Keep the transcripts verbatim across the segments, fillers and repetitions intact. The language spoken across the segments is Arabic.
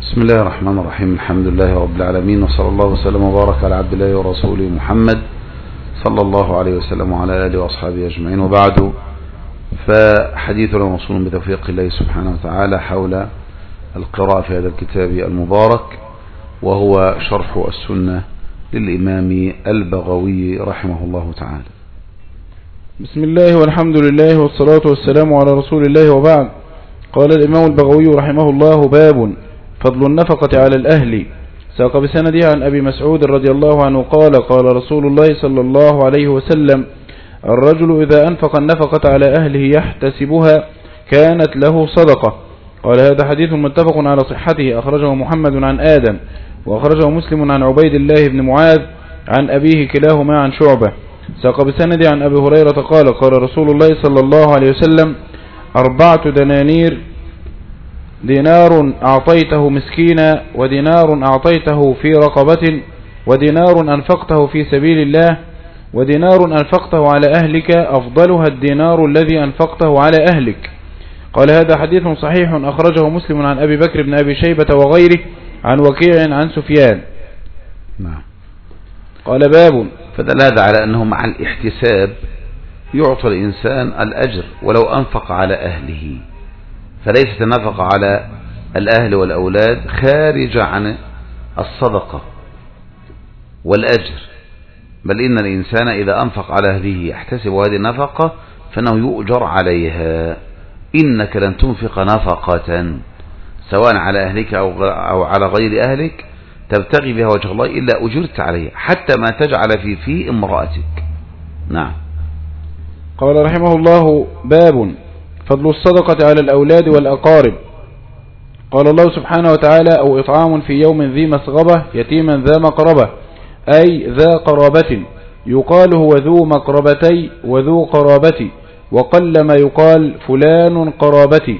بسم الله الرحمن الرحيم. الحمد لله رب العالمين، وصلى الله وسلم وبارك على عبد الله ورسوله محمد صلى الله عليه وسلم وعلى آله وأصحابه أجمعين، وبعد، فحديثنا موصول بتوفيق الله سبحانه وتعالى حول القراءة في هذا الكتاب المبارك، وهو شرح السنة للإمام البغوي رحمه الله تعالى. بسم الله والحمد لله والصلاة والسلام على رسول الله، وبعد. قال الإمام البغوي رحمه الله: باب فضل النفقة على الأهل. ساق بسنده عن أبي مسعود رضي الله عنه قال: قال رسول الله صلى الله عليه وسلم: الرجل إذا أنفق النفقة على أهله يحتسبها كانت له صدقة. قال: هذا حديث متفق على صحته، أخرجه محمد عن آدم، وأخرجه مسلم عن عبيد الله بن معاذ عن أبيه كلاهما عن شعبة. ساق بسنده عن أبي هريرة قال: قال رسول الله صلى الله عليه وسلم: أربعة دنانير، دينار أعطيته مسكينا، ودينار أعطيته في رقبة، ودينار أنفقته في سبيل الله، ودينار أنفقته على أهلك أفضلها الدينار الذي أنفقته على أهلك. قال: هذا حديث صحيح، أخرجه مسلم عن أبي بكر بن أبي شيبة وغيره عن وكيع عن سفيان. نعم. قال: باب فدل هذا على أنه مع الاحتساب يعطى الإنسان الأجر ولو أنفق على أهله، فليست النفقة على الأهل والأولاد خارجة عن الصدقة والأجر، بل إن الإنسان إذا أنفق على أهله يحتسب هذه النفقة فإنه يؤجر عليها. إنك لن تنفق نفقة سواء على أهلك أو على غير أهلك تبتغي بها وجه الله إلا أجرت عليها، حتى ما تجعل في في امرأتك. نعم. قال رحمه الله: باب فضل الصدقة على الأولاد والأقارب. قال الله سبحانه وتعالى: أو إطعام في يوم ذي مسغبة يتيما ذا مقربة، أي ذا قرابة، يقال هو ذو مقربتي وذو قرابتي، وقل ما يقال فلان قرابتي.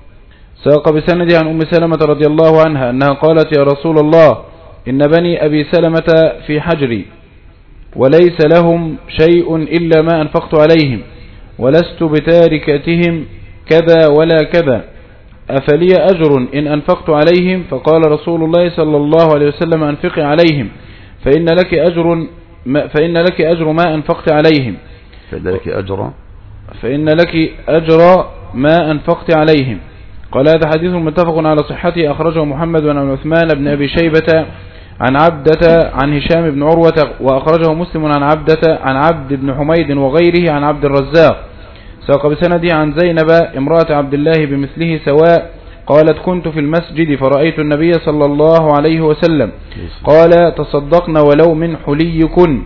ساق بسند عن أم سلمة رضي الله عنها أنها قالت: يا رسول الله، إن بني أبي سلمة في حجري، وليس لهم شيء إلا ما أنفقت عليهم، ولست بتاركتهم كذا ولا كذا، أفلي أجر إن أنفقت عليهم؟ فقال رسول الله صلى الله عليه وسلم: أنفقي عليهم، فإن لك أجر ما فإن لك أجر ما أنفقت عليهم فإن لك أجر فإن لك أجر ما أنفقت عليهم. قال: هذا حديث متفق على صحته، أخرجه محمد عن عثمان بن أبي شيبة عن عبدة عن هشام بن عروة، وأخرجه مسلم عن عبدة عن عبد بن حميد وغيره عن عبد الرزاق. ساق بسنده عن زينب امرأة عبد الله بمثله سواء قالت: كنت في المسجد فرأيت النبي صلى الله عليه وسلم قال: تصدقن ولو من حليكن.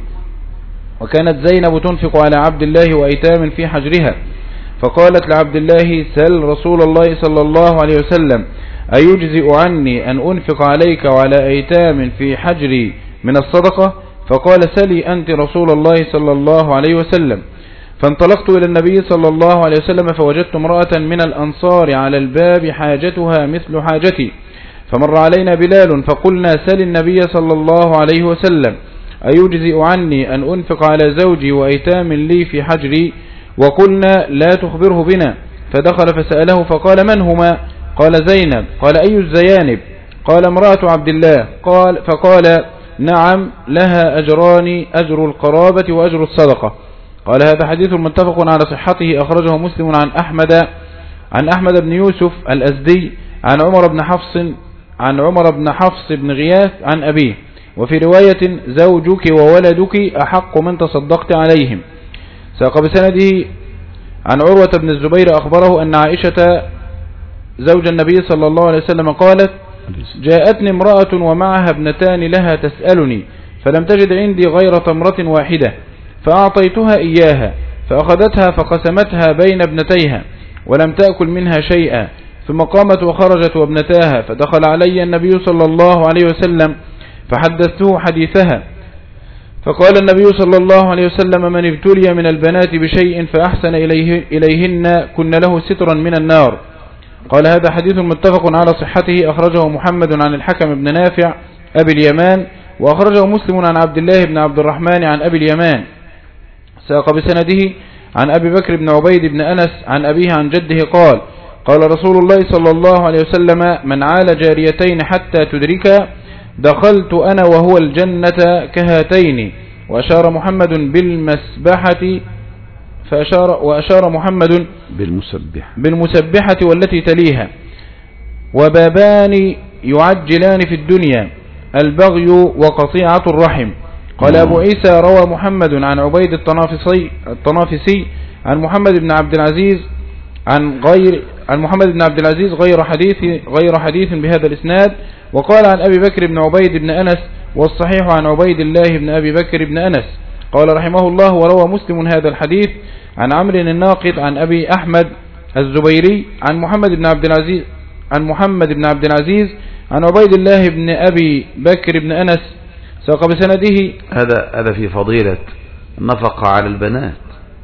وكانت زينب تنفق على عبد الله وأيتام في حجرها، فقالت لعبد الله: سل رسول الله صلى الله عليه وسلم أيجزئ عني أن أنفق عليك وعلى أيتام في حجري من الصدقة؟ فقال: سلي أنت رسول الله صلى الله عليه وسلم. فانطلقت إلى النبي صلى الله عليه وسلم فوجدت امرأة من الأنصار على الباب حاجتها مثل حاجتي، فمر علينا بلال فقلنا: سل النبي صلى الله عليه وسلم أيجزئ عني أن أنفق على زوجي وأيتام لي في حجري؟ وقلنا: لا تخبره بنا. فدخل فسأله فقال: من هما؟ قال: زينب. قال: أي الزيانب؟ قال: امرأة عبد الله. قال فقال: نعم، لها أجران، أجر القرابة وأجر الصدقة. قال: هذا حديث متفق على صحته، أخرجه مسلم عن أحمد عن أحمد بن يوسف الأزدي عن عمر بن حفص عن عمر بن حفص بن غياث عن أبيه، وفي رواية: زوجك وولدك أحق من تصدقت عليهم. ساق بسنده عن عروة بن الزبير أخبره أن عائشة زوج النبي صلى الله عليه وسلم قالت: جاءتني امرأة ومعها ابنتان لها تسألني، فلم تجد عندي غير تمرة واحدة، فأعطيتها إياها، فأخذتها فقسمتها بين ابنتيها ولم تأكل منها شيئا، ثم قامت وخرجت وابنتاها، فدخل علي النبي صلى الله عليه وسلم فحدثته حديثها، فقال النبي صلى الله عليه وسلم: من ابتلي من البنات بشيء فأحسن إليه إليهن كن له سترا من النار. قال: هذا حديث متفق على صحته، أخرجه محمد عن الحكم بن نافع أبي اليمان، وأخرجه مسلم عن عبد الله بن عبد الرحمن عن أبي اليمان. ساق بسنده عن أبي بكر بن عبيد بن أنس عن أبيه عن جده قال: قال رسول الله صلى الله عليه وسلم: من عال جاريتين حتى تدركا دخلت أنا وهو الجنة كهاتين. وأشار محمد بالمسبحة فأشار وأشار محمد بالمسبحة بالمسبحة والتي تليها. وبابان يعجلان في الدنيا: البغي وقطيعة الرحم. قال أبو عيسى: روى محمد عن عبيد الطنافسي, الطنافسي عن محمد بن عبد العزيز عن غير عن محمد بن عبد العزيز غير حديث غير حديث بهذا الإسناد. وقال عن أبي بكر بن عبيد بن أنس: والصحيح عن عبيد الله بن أبي بكر بن أنس. قال رحمه الله: وروى مسلم هذا الحديث عن عمرو الناقد عن أبي أحمد الزبيري عن محمد بن عبد العزيز عن محمد بن عبد العزيز عن عبيد الله بن أبي بكر بن أنس ساق بسنده. هذا هذا في فضيلة النفقة على البنات.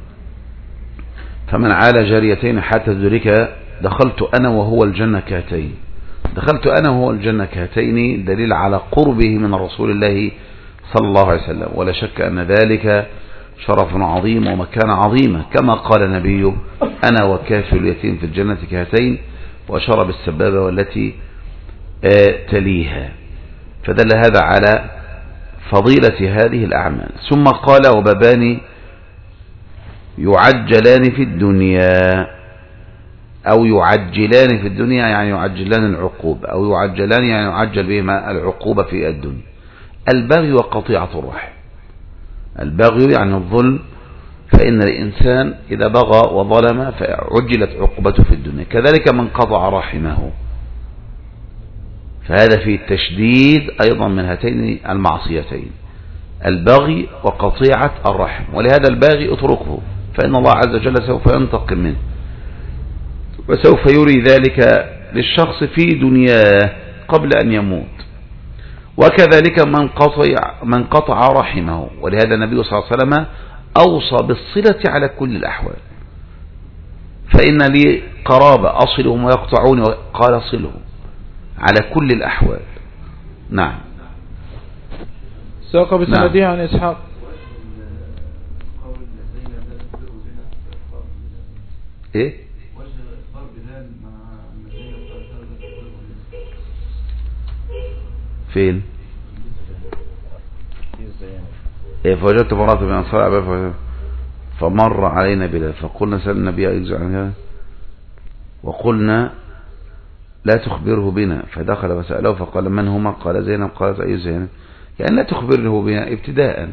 فمن عال جاريتين حتى تدرك دخلت أنا وهو الجنة كهاتين. دخلت أنا وهو الجنة كهاتين دليل على قربه من رسول الله صلى الله عليه وسلم، ولا شك أن ذلك شرف عظيم ومكانة عظيمة، كما قال النبي: أنا وكافل اليتيم في الجنة كهاتين، وأشار بالسبابة والتي تليها. فدل هذا على فضيلة هذه الأعمال. ثم قال: وبابان يعجلان في الدنيا، أو يعجلان في الدنيا يعني يعجلان العقوبة، أو يعجلان يعني يعجل بهما العقوبة في الدنيا: البغي وقطيعة الرحم. البغي يعني الظلم، فإن الإنسان إذا بغى وظلم فعجلت عقوبته في الدنيا. كذلك من قطع رحمه، فهذا في التشديد أيضا من هاتين المعصيتين: البغي وقطيعة الرحم. ولهذا الباغي اتركه، فإن الله عز وجل سوف ينتقم منه، وسوف يري ذلك للشخص في دنياه قبل أن يموت. وكذلك من قطع, من قطع رحمه، ولهذا النبي صلى الله عليه وسلم أوصى بالصلة على كل الأحوال. فإن لي قرابة أصلهم ويقطعون، قال صلهم على كل الأحوال. نعم. ساق بسنده عن إسحاق. إيه؟ فين؟ إيه؟ فوجدت مرات من أنصار أبا فمر علينا بلال فقلنا: سأل النبي يجزع عنها، وقلنا: لا تخبره بنا. فدخل فسأله فقال: من هما؟ قال: زينب. قالت: أي زينب؟ يعني لا تخبره بنا ابتداء،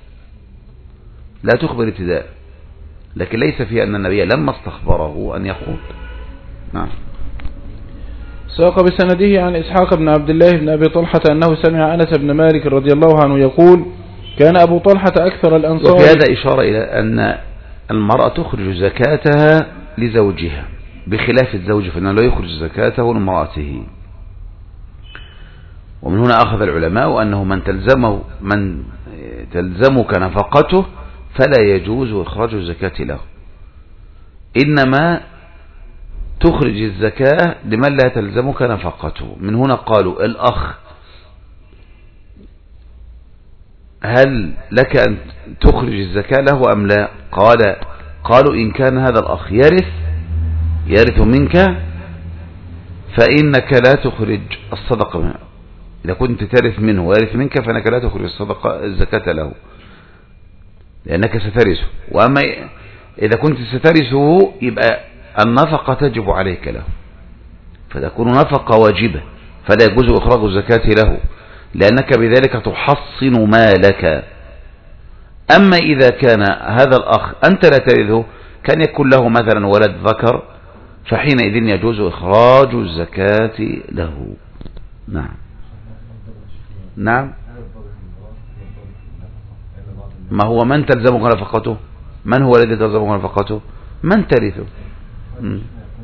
لا تخبر ابتداء، لكن ليس في أن النبي لما استخبره أن يقول. نعم. ساق بسنده عن إسحاق بن عبد الله بن أبي طلحة أنه سمع أنس بن مالك رضي الله عنه يقول: كان أبو طلحة أكثر الأنصار. وفي هذا إشارة إلى أن المرأة تخرج زكاتها لزوجها، بخلاف الزوج فإنه لا يخرج زكاته لامرأته. ومن هنا أخذ العلماء أنه من تلزمه من تلزمك نفقته فلا يجوز إخراج الزكاة له، إنما تخرج الزكاة لمن لا تلزمك نفقته. من هنا قالوا: الأخ هل لك أن تخرج الزكاة له أم لا؟ قال قالوا: إن كان هذا الأخ يرث يرث منك فإنك لا تخرج الصدقة منه. إذا كنت ترث منه ويرث منك فإنك لا تخرج الصدقة الزكاة له، لأنك سترثه. وأما إذا كنت سترثه يبقى النفقة تجب عليك له، فتكون نفقة واجبة، فلا يجوز إخراج الزكاة له، لأنك بذلك تحصن مالك. أما إذا كان هذا الأخ أنت لا ترثه، كان يكون له مثلا ولد ذكر، فحينئذ يجوز إخراج الزكاة له. نعم. نعم. ما هو من تلزمك نفقته؟ من هو الذي تلزمك نفقته؟ من ترثه. م.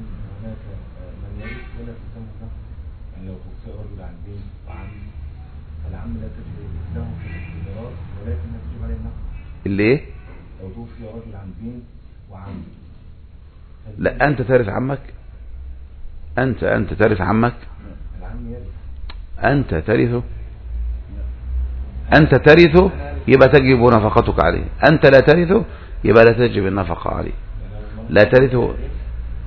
اللي ايه؟ لو توفي رجل عن بنت وعم. لا انت ترث عمك، انت انت ترث عمك، العم يرث، انت ترثه، انت ترثه يبقى تجب نفقتك عليه، انت لا ترثه يبقى لا تجب النفقة عليه. لا ترثه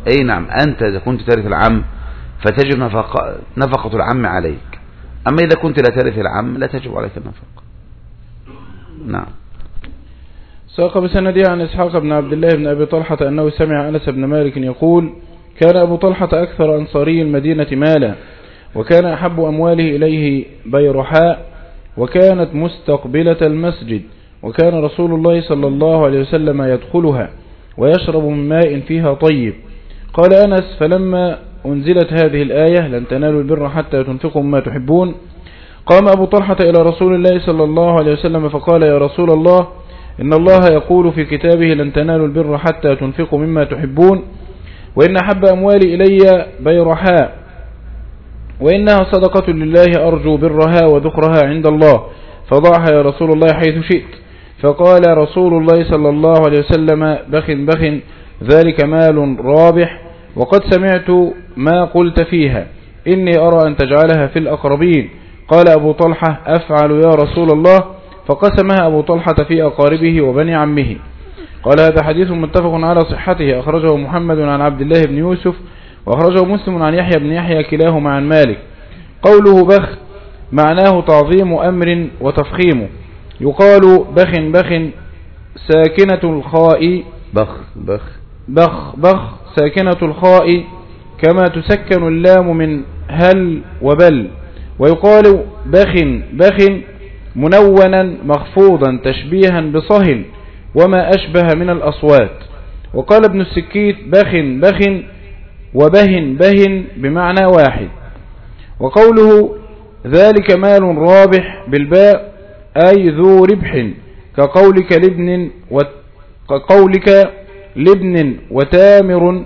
أي نعم، أنت إذا كنت ترث العم فتجب نفقة, نفقة العم عليك، أما إذا كنت لا ترث العم لا تجب عليك النفقة. نعم. ساق بسندي عن إسحاق بن عبد الله بن أبي طلحة أنه سمع أنس بن مالك يقول: كان أبو طلحة أكثر أنصاري المدينة مالا، وكان أحب أمواله إليه بيرحاء، وكانت مستقبلة المسجد، وكان رسول الله صلى الله عليه وسلم يدخلها ويشرب من ماء فيها طيب. قال أنس: فلما أنزلت هذه الآية لن تنالوا البر حتى تنفقوا مما تحبون، قام أبو طلحة إلى رسول الله صلى الله عليه وسلم فقال: يا رسول الله، إن الله يقول في كتابه لن تنالوا البر حتى تنفقوا مما تحبون، وإن أحب أموالي إلي بيرحاء، وإنها صدقة لله أرجو برها وذخرها عند الله، فضعها يا رسول الله حيث شئت. فقال رسول الله صلى الله عليه وسلم: بخ بخ، ذلك مال رابح، وقد سمعت ما قلت فيها، إني أرى أن تجعلها في الأقربين. قال أبو طلحة: أفعل يا رسول الله. فقسمها أبو طلحة في أقاربه وبني عمه. قال: هذا حديث متفق على صحته، أخرجه محمد عن عبد الله بن يوسف، وأخرجه مسلم عن يحيى بن يحيى كلاهما عن مالك. قوله بخ معناه تعظيم أمر وتفخيمه، يقال بخ بخ ساكنة الخاء بخ بخ بخ بخ ساكنة الخاء، كما تسكن اللام من هل وبل. ويقال بخ بخ منونا مخفوضا تشبيها بصهل وما أشبه من الأصوات. وقال ابن السكيت: بخ بخ وبهن بهن بمعنى واحد. وقوله ذلك مال رابح بالباء أي ذو ربح، كقولك لابن وكقولك لابن وتامر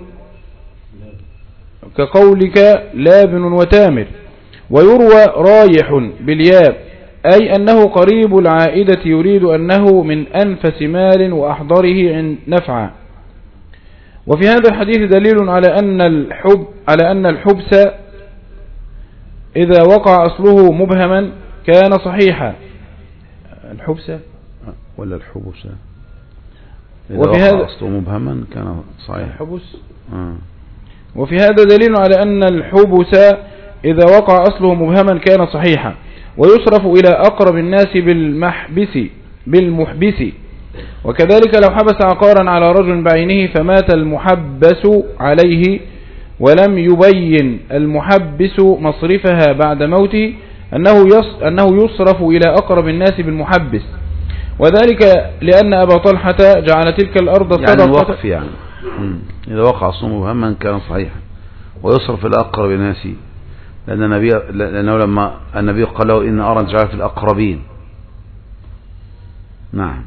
كقولك لابن وتامر. ويروى رايح بالياء أي أنه قريب العائدة، يريد أنه من أنفس مال وأحضره نفعا. وفي هذا الحديث دليل على أن الحب على أن الحبس إذا وقع أصله مبهما كان صحيحا. الحبس ولا الحبس إذا وفي وقع هذا أصله مبهما كان صحيح. الحبس آه. وفي هذا دليل على أن الحبس إذا وقع أصله مبهما كان صحيحا، ويصرف إلى أقرب الناس بالمحبس بالمحبس. وكذلك لو حبس عقارا على رجل بعينه فمات المحبس عليه ولم يبين المحبس مصرفها بعد موته أنه أنه يصرف إلى أقرب الناس بالمحبس، وذلك لأن أبا طلحة جعل تلك الأرض صدقة. يعني الوقف يعني إذا وقع أصله مبهما كان صحيحا ويصرف إلى أقرب الناس، لأن النبي لأنه لما النبي قال له: إن أرى جعل في الأقربين. نعم.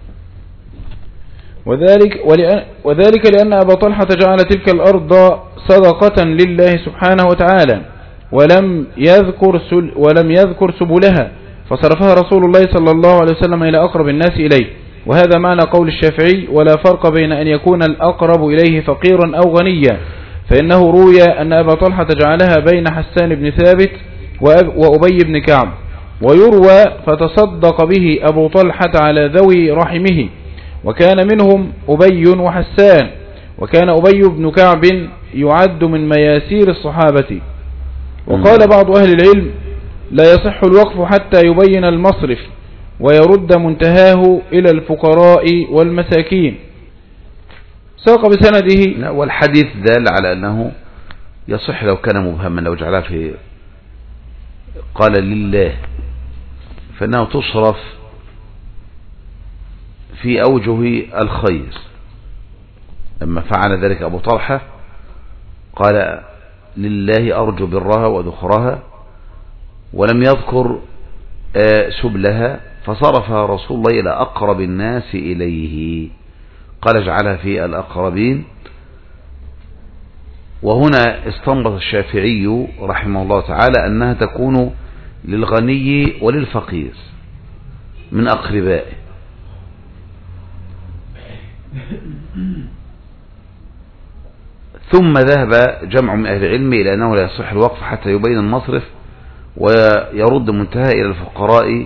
وذلك وذلك لأن أبا طلحة جعل تلك الأرض صدقة لله سبحانه وتعالى، ولم يذكر سل ولم يذكر سبلها، فصرفها رسول الله صلى الله عليه وسلم إلى أقرب الناس إليه. وهذا معنى قول الشافعي: ولا فرق بين أن يكون الأقرب إليه فقيرا أو غنيا، فإنه روي أن أبا طلحة جعلها بين حسان بن ثابت وأبي بن كعب، ويروى فتصدق به أبو طلحة على ذوي رحمه، وكان منهم أبي وحسان، وكان أبي بن كعب يعد من مياسير الصحابة. وقال بعض أهل العلم: لا يصح الوقف حتى يبين المصرف ويرد منتهاه إلى الفقراء والمساكين. ساق بسنده. والحديث دال على أنه يصح لو كان مبهما، لو جعلها في قال لله، فإنه تصرف في أوجه الخير. لما فعل ذلك أبو طلحة قال: لله أرجو برها وذخرها، ولم يذكر سبلها، فصرفها رسول الله إلى أقرب الناس إليه، قال: اجعلها في الأقربين. وهنا استنبط الشافعي رحمه الله تعالى أنها تكون للغني وللفقير من أقربائه. ثم ذهب جمع من أهل العلم إلى أنه لا يصح الوقف حتى يبين المصرف ويرد منتهى إلى الفقراء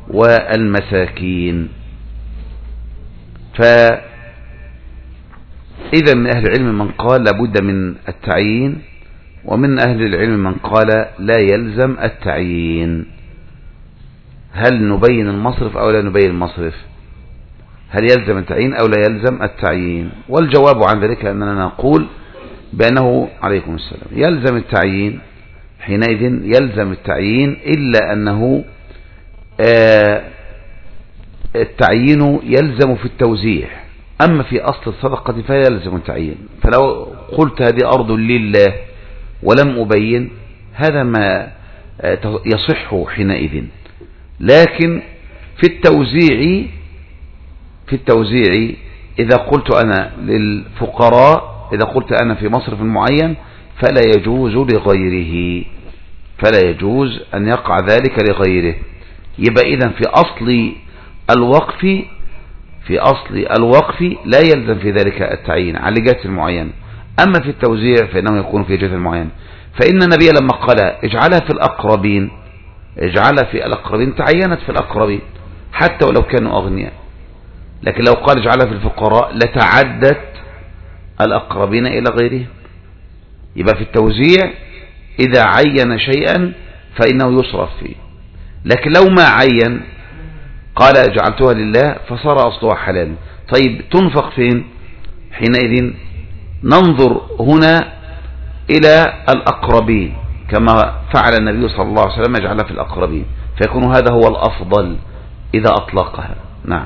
والمساكين. إذا من أهل العلم من قال لابد من التعيين، ومن أهل العلم من قال لا يلزم التعيين. هل نبين المصرف أو لا نبين المصرف؟ هل يلزم التعيين أو لا يلزم التعيين؟ والجواب عن ذلك أننا نقول بأنه عليكم السلام يلزم التعيين. حينئذ يلزم التعيين، إلا أنه آه التعيين يلزم في التوزيع، أما في أصل الصدقة فلا يلزم التعيين. فلو قلت هذه أرض لله ولم أبين، هذا ما يصح حينئذ. لكن في التوزيع في التوزيع إذا قلت أنا للفقراء، إذا قلت أنا في مصرف معين، فلا يجوز لغيره، فلا يجوز أن يقع ذلك لغيره. يبقى إذن في أصل الوقف في أصل الوقف لا يلزم في ذلك التعيين على جهة المعين. أما في التوزيع فإنه يكون في جهة المعين. فإن النبي لما قال اجعلها في الأقربين، اجعلها في الأقربين تعينت في الأقربين حتى ولو كانوا أغنياء. لكن لو قال اجعلها في الفقراء لتعدت الأقربين إلى غيرهم. يبقى في التوزيع إذا عين شيئا فإنه يصرف فيه، لكن لو ما عين قال جعلتها لله فصار أصلها حلال. طيب تنفق فين؟ حينئذ ننظر هنا إلى الأقربين كما فعل النبي صلى الله عليه وسلم، يجعلها في الأقربين، فيكون هذا هو الأفضل إذا أطلقها. نعم.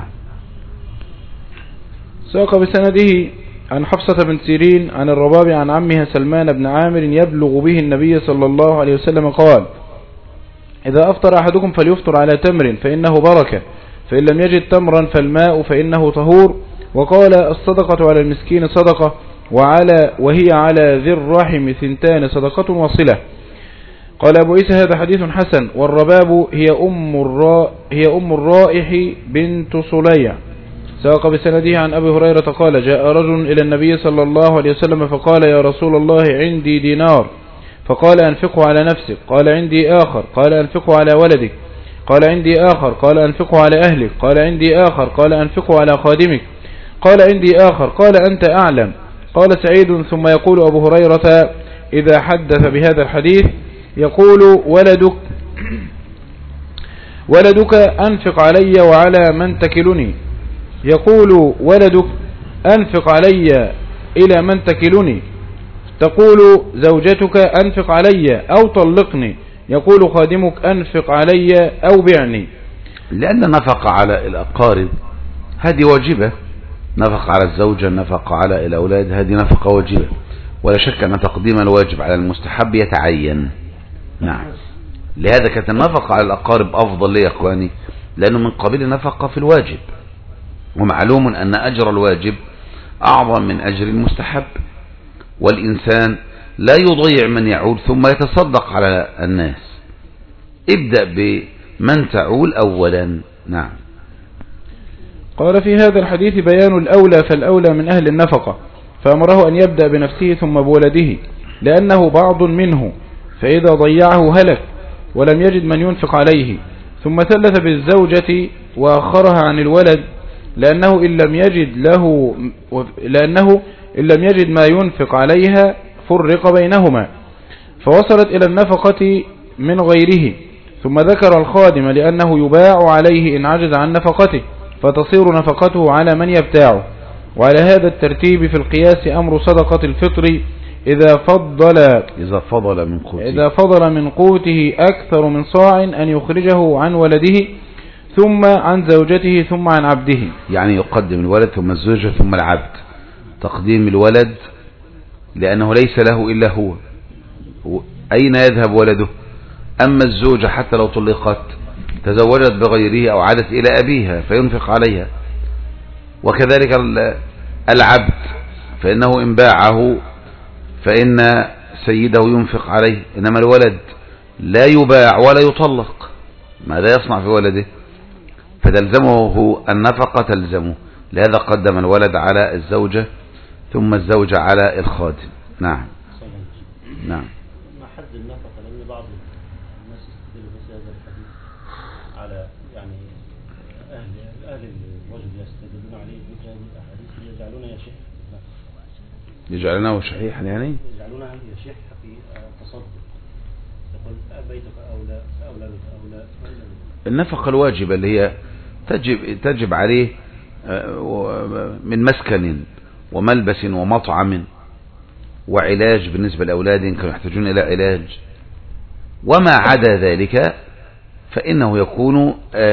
ساق بسنده عن حفصة بن سيرين عن الرباب عن عمها سلمان بن عامر يبلغ به النبي صلى الله عليه وسلم قال: إذا أفطر أحدكم فليفطر على تمر فإنه بركة، فإن لم يجد تمرا فالماء فإنه طهور. وقال: الصدقة على المسكين صدقة، وعلى وهي على ذي الرحم ثنتان صدقة وصلة. قال أبو عيسى: هذا حديث حسن. والرباب هي أم الرا هي أم الرائح بنت صليع. ساق بسنده عن أبي هريرة قال: جاء رجل إلى النبي صلى الله عليه وسلم فقال: يا رسول الله عندي دينار. فقال: أنفقه على نفسك. قال: عندي آخر. قال: أنفقه على ولدك. قال: عندي آخر. قال: أنفقه على أهلك. قال: عندي آخر. قال: أنفقه على خادمك. قال: عندي آخر. قال: أنت أعلم. قال سعيد: ثم يقول أبو هريرة إذا حدث بهذا الحديث يقول: ولدك ولدك أنفق علي وعلى من تكلني. يقول ولدك: أنفق علي إلى من تكلني. تقول زوجتك: أنفق علي أو طلقني. يقول خادمك: أنفق علي أو بعني. لأن نفق على الأقارب هذه واجبة، نفق على الزوجة، نفق على الأولاد، هذه نفقة واجبة، ولا شك أن تقديم الواجب على المستحب يتعين. نعم. لهذا كانت النفقة على الأقارب أفضل لي يا أخواني، لأنه من قبيل نفقة في الواجب، ومعلوم أن أجر الواجب أعظم من أجر المستحب، والإنسان لا يضيع من يعول ثم يتصدق على الناس. ابدأ بمن تعول أولا. نعم. قال: في هذا الحديث بيان الأولى فالأولى من أهل النفقة، فأمره أن يبدأ بنفسه ثم بولده، لأنه بعض منه، فإذا ضيعه هلك ولم يجد من ينفق عليه. ثم ثلث بالزوجة وأخرها عن الولد، لأنه إن لم يجد له لأنه إن لم يجد ما ينفق عليها فرق بينهما، فوصلت إلى النفقة من غيره. ثم ذكر الخادم لأنه يباع عليه إن عجز عن نفقته، فتصير نفقته على من يبتاعه. وعلى هذا الترتيب في القياس أمر صدقة الفطر إذا فضل إذا فضل من قوته إذا فضل من قوته أكثر من صاع أن يخرجه عن ولده ثم عن زوجته ثم عن عبده. يعني يقدم الولد ثم الزوجة ثم العبد. تقديم الولد لأنه ليس له إلا هو، أين يذهب ولده؟ أما الزوجة حتى لو طلقت تزوجت بغيره أو عادت إلى أبيها فينفق عليها، وكذلك العبد فإنه إن باعه فإن سيده ينفق عليه، إنما الولد لا يباع ولا يطلق، ماذا يصنع في ولده؟ فتلزمه النفقة تلزمه، لهذا قدم الولد على الزوجة ثم الزوجة على الخادم. نعم. نعم. ما حد النفقة؟ لأن بعض الناس يستدلوا بس هذا الحديث على يعني أهل أهل الرجل يستدلون عليه بهذه الأحاديث يجعلون يا شيخ يجعلونه شحيحا يعني يجعلونه يشح في التصدق، يقول بيتك أولى أولادك أولى. النفقة الواجبة اللي هي تجب تجب عليه من مسكن وملبس ومطعم وعلاج بالنسبة لأولاد كانوا يحتاجون إلى علاج، وما عدا ذلك فإنه يكون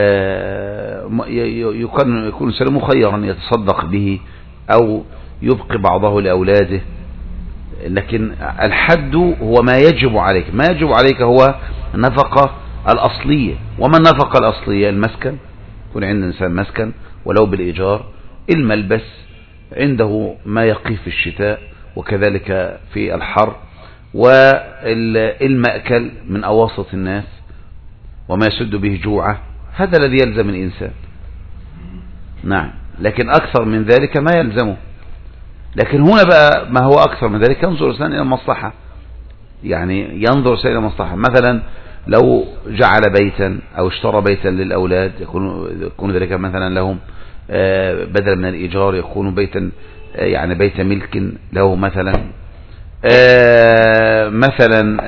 يكون يكون سلم مخيرا يتصدق به أو يبقي بعضه لأولاده. لكن الحد هو ما يجب عليك، ما يجب عليك هو النفقة الأصلية. وما النفقة الأصلية؟ المسكن، يكون عند الإنسان مسكن ولو بالإيجار، الملبس عنده ما يقيه في الشتاء وكذلك في الحر، والمأكل من أواسط الناس وما يسد به جوعه، هذا الذي يلزم الإنسان. نعم، لكن أكثر من ذلك ما يلزمه. لكن هنا بقى ما هو أكثر من ذلك ينظر الإنسان إلى المصلحة، يعني ينظر إلى المصلحة. مثلا لو جعل بيتا أو اشترى بيتا للأولاد يكون, يكون ذلك مثلا لهم بدل من الإيجار، يكون بيتا يعني بيت ملك له مثلا، مثلا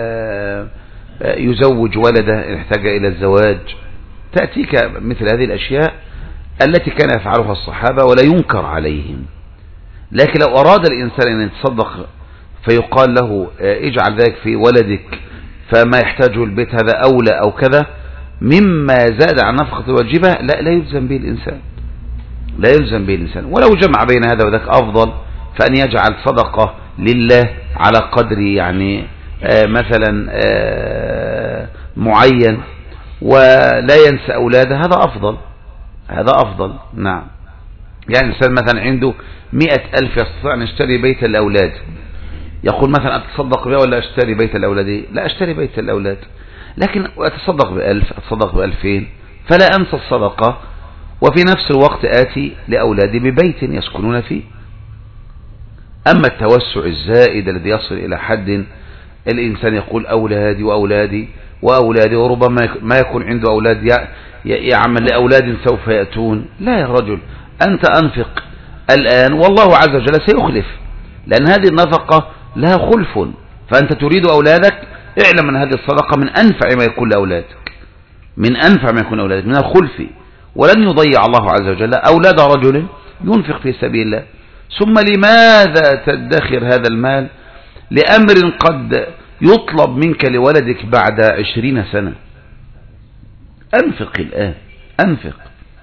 يزوج ولده إن احتاج إلى الزواج، تأتيك مثل هذه الأشياء التي كان يفعلها الصحابة ولا ينكر عليهم. لكن لو أراد الإنسان أن يتصدق فيقال له اجعل ذلك في ولدك فما يحتاجه البيت هذا أولى أو كذا مما زاد عن نفقة الواجبة، لا لا يلزم به الإنسان، لا يلزم به الإنسان. ولو جمع بين هذا وذاك أفضل، فأن يجعل صدقة لله على قدر يعني آه مثلا آه معين ولا ينسى أولاده، هذا أفضل، هذا أفضل. نعم، يعني الإنسان مثلا عنده مئة ألف يستطيع أن يشتري بيت الأولاد، يقول مثلا أتصدق بها ولا أشتري بيت الأولاد؟ لا، أشتري بيت الأولاد، لكن أتصدق بألف، أتصدق بألفين، فلا أنسى الصدقة وفي نفس الوقت آتي لأولادي ببيت يسكنون فيه. أما التوسع الزائد الذي يصل إلى حد الإنسان يقول أولادي وأولادي وأولادي، وربما ما يكون عنده أولاد يعمل لأولاد سوف يأتون، لا يا رجل، أنت أنفق الآن والله عز وجل سيخلف، لأن هذه النفقة لها خلف، فأنت تريد أولادك، اعلم أن هذه الصدقة من أنفع ما يكون لأولادك، من أنفع ما يكون لأولادك من الخلف، ولن يضيع الله عز وجل أولاد رجل ينفق في سبيل الله. ثم لماذا تدخر هذا المال لأمر قد يطلب منك لولدك بعد عشرين سنة؟ أنفق الآن، أنفق.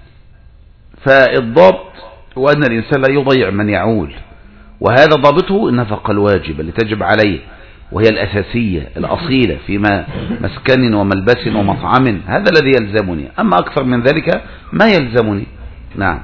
فالضبط هو أن الإنسان لا يضيع من يعول، وهذا ضابطه النفقة الواجبة اللي تجب عليه، وهي الأساسية الأصيلة فيما مسكن وملبس ومطعم، هذا الذي يلزمني، أما أكثر من ذلك ما يلزمني. نعم.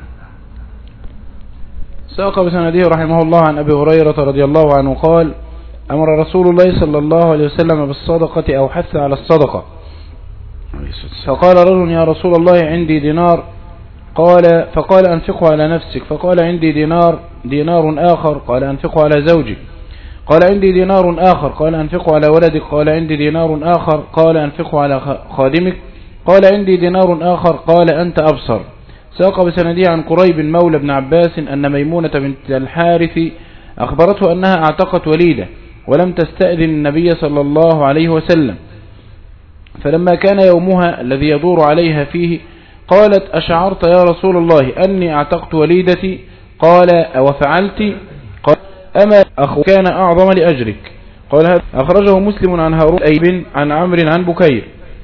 ساق بسنده رحمه الله عن أبي هريرة رضي الله عنه قال: أمر رسول الله صلى الله عليه وسلم بالصدقة أو حث على الصدقة، فقال رجل: يا رسول الله عندي دينار، قال فقال أنفقه على نفسك، فقال عندي دينار دينار آخر، قال أنفقه على زوجك، قال عندي دينار آخر، قال أنفقه على ولدك، قال عندي دينار آخر، قال أنفقه على خادمك، قال عندي دينار آخر، قال أنت أبصر. ساق بسنده عن قريب مولى ابن عباس أن ميمونة بنت الحارث أخبرته أنها اعتقت وليدة ولم تستأذن النبي صلى الله عليه وسلم، فلما كان يومها الذي يدور عليها فيه قالت: أشعرت يا رسول الله أني اعتقت وليدتي؟ قال: أو فعلت؟ قال: أما أخو كان أعظم لأجرك. قال: هذا أخرجه مسلم عن هارون أيب عن عمرو عن بكير.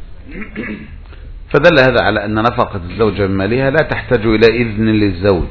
فدل هذا على أن نفقة الزوجة من مالها لا تحتاج إلى إذن للزوج،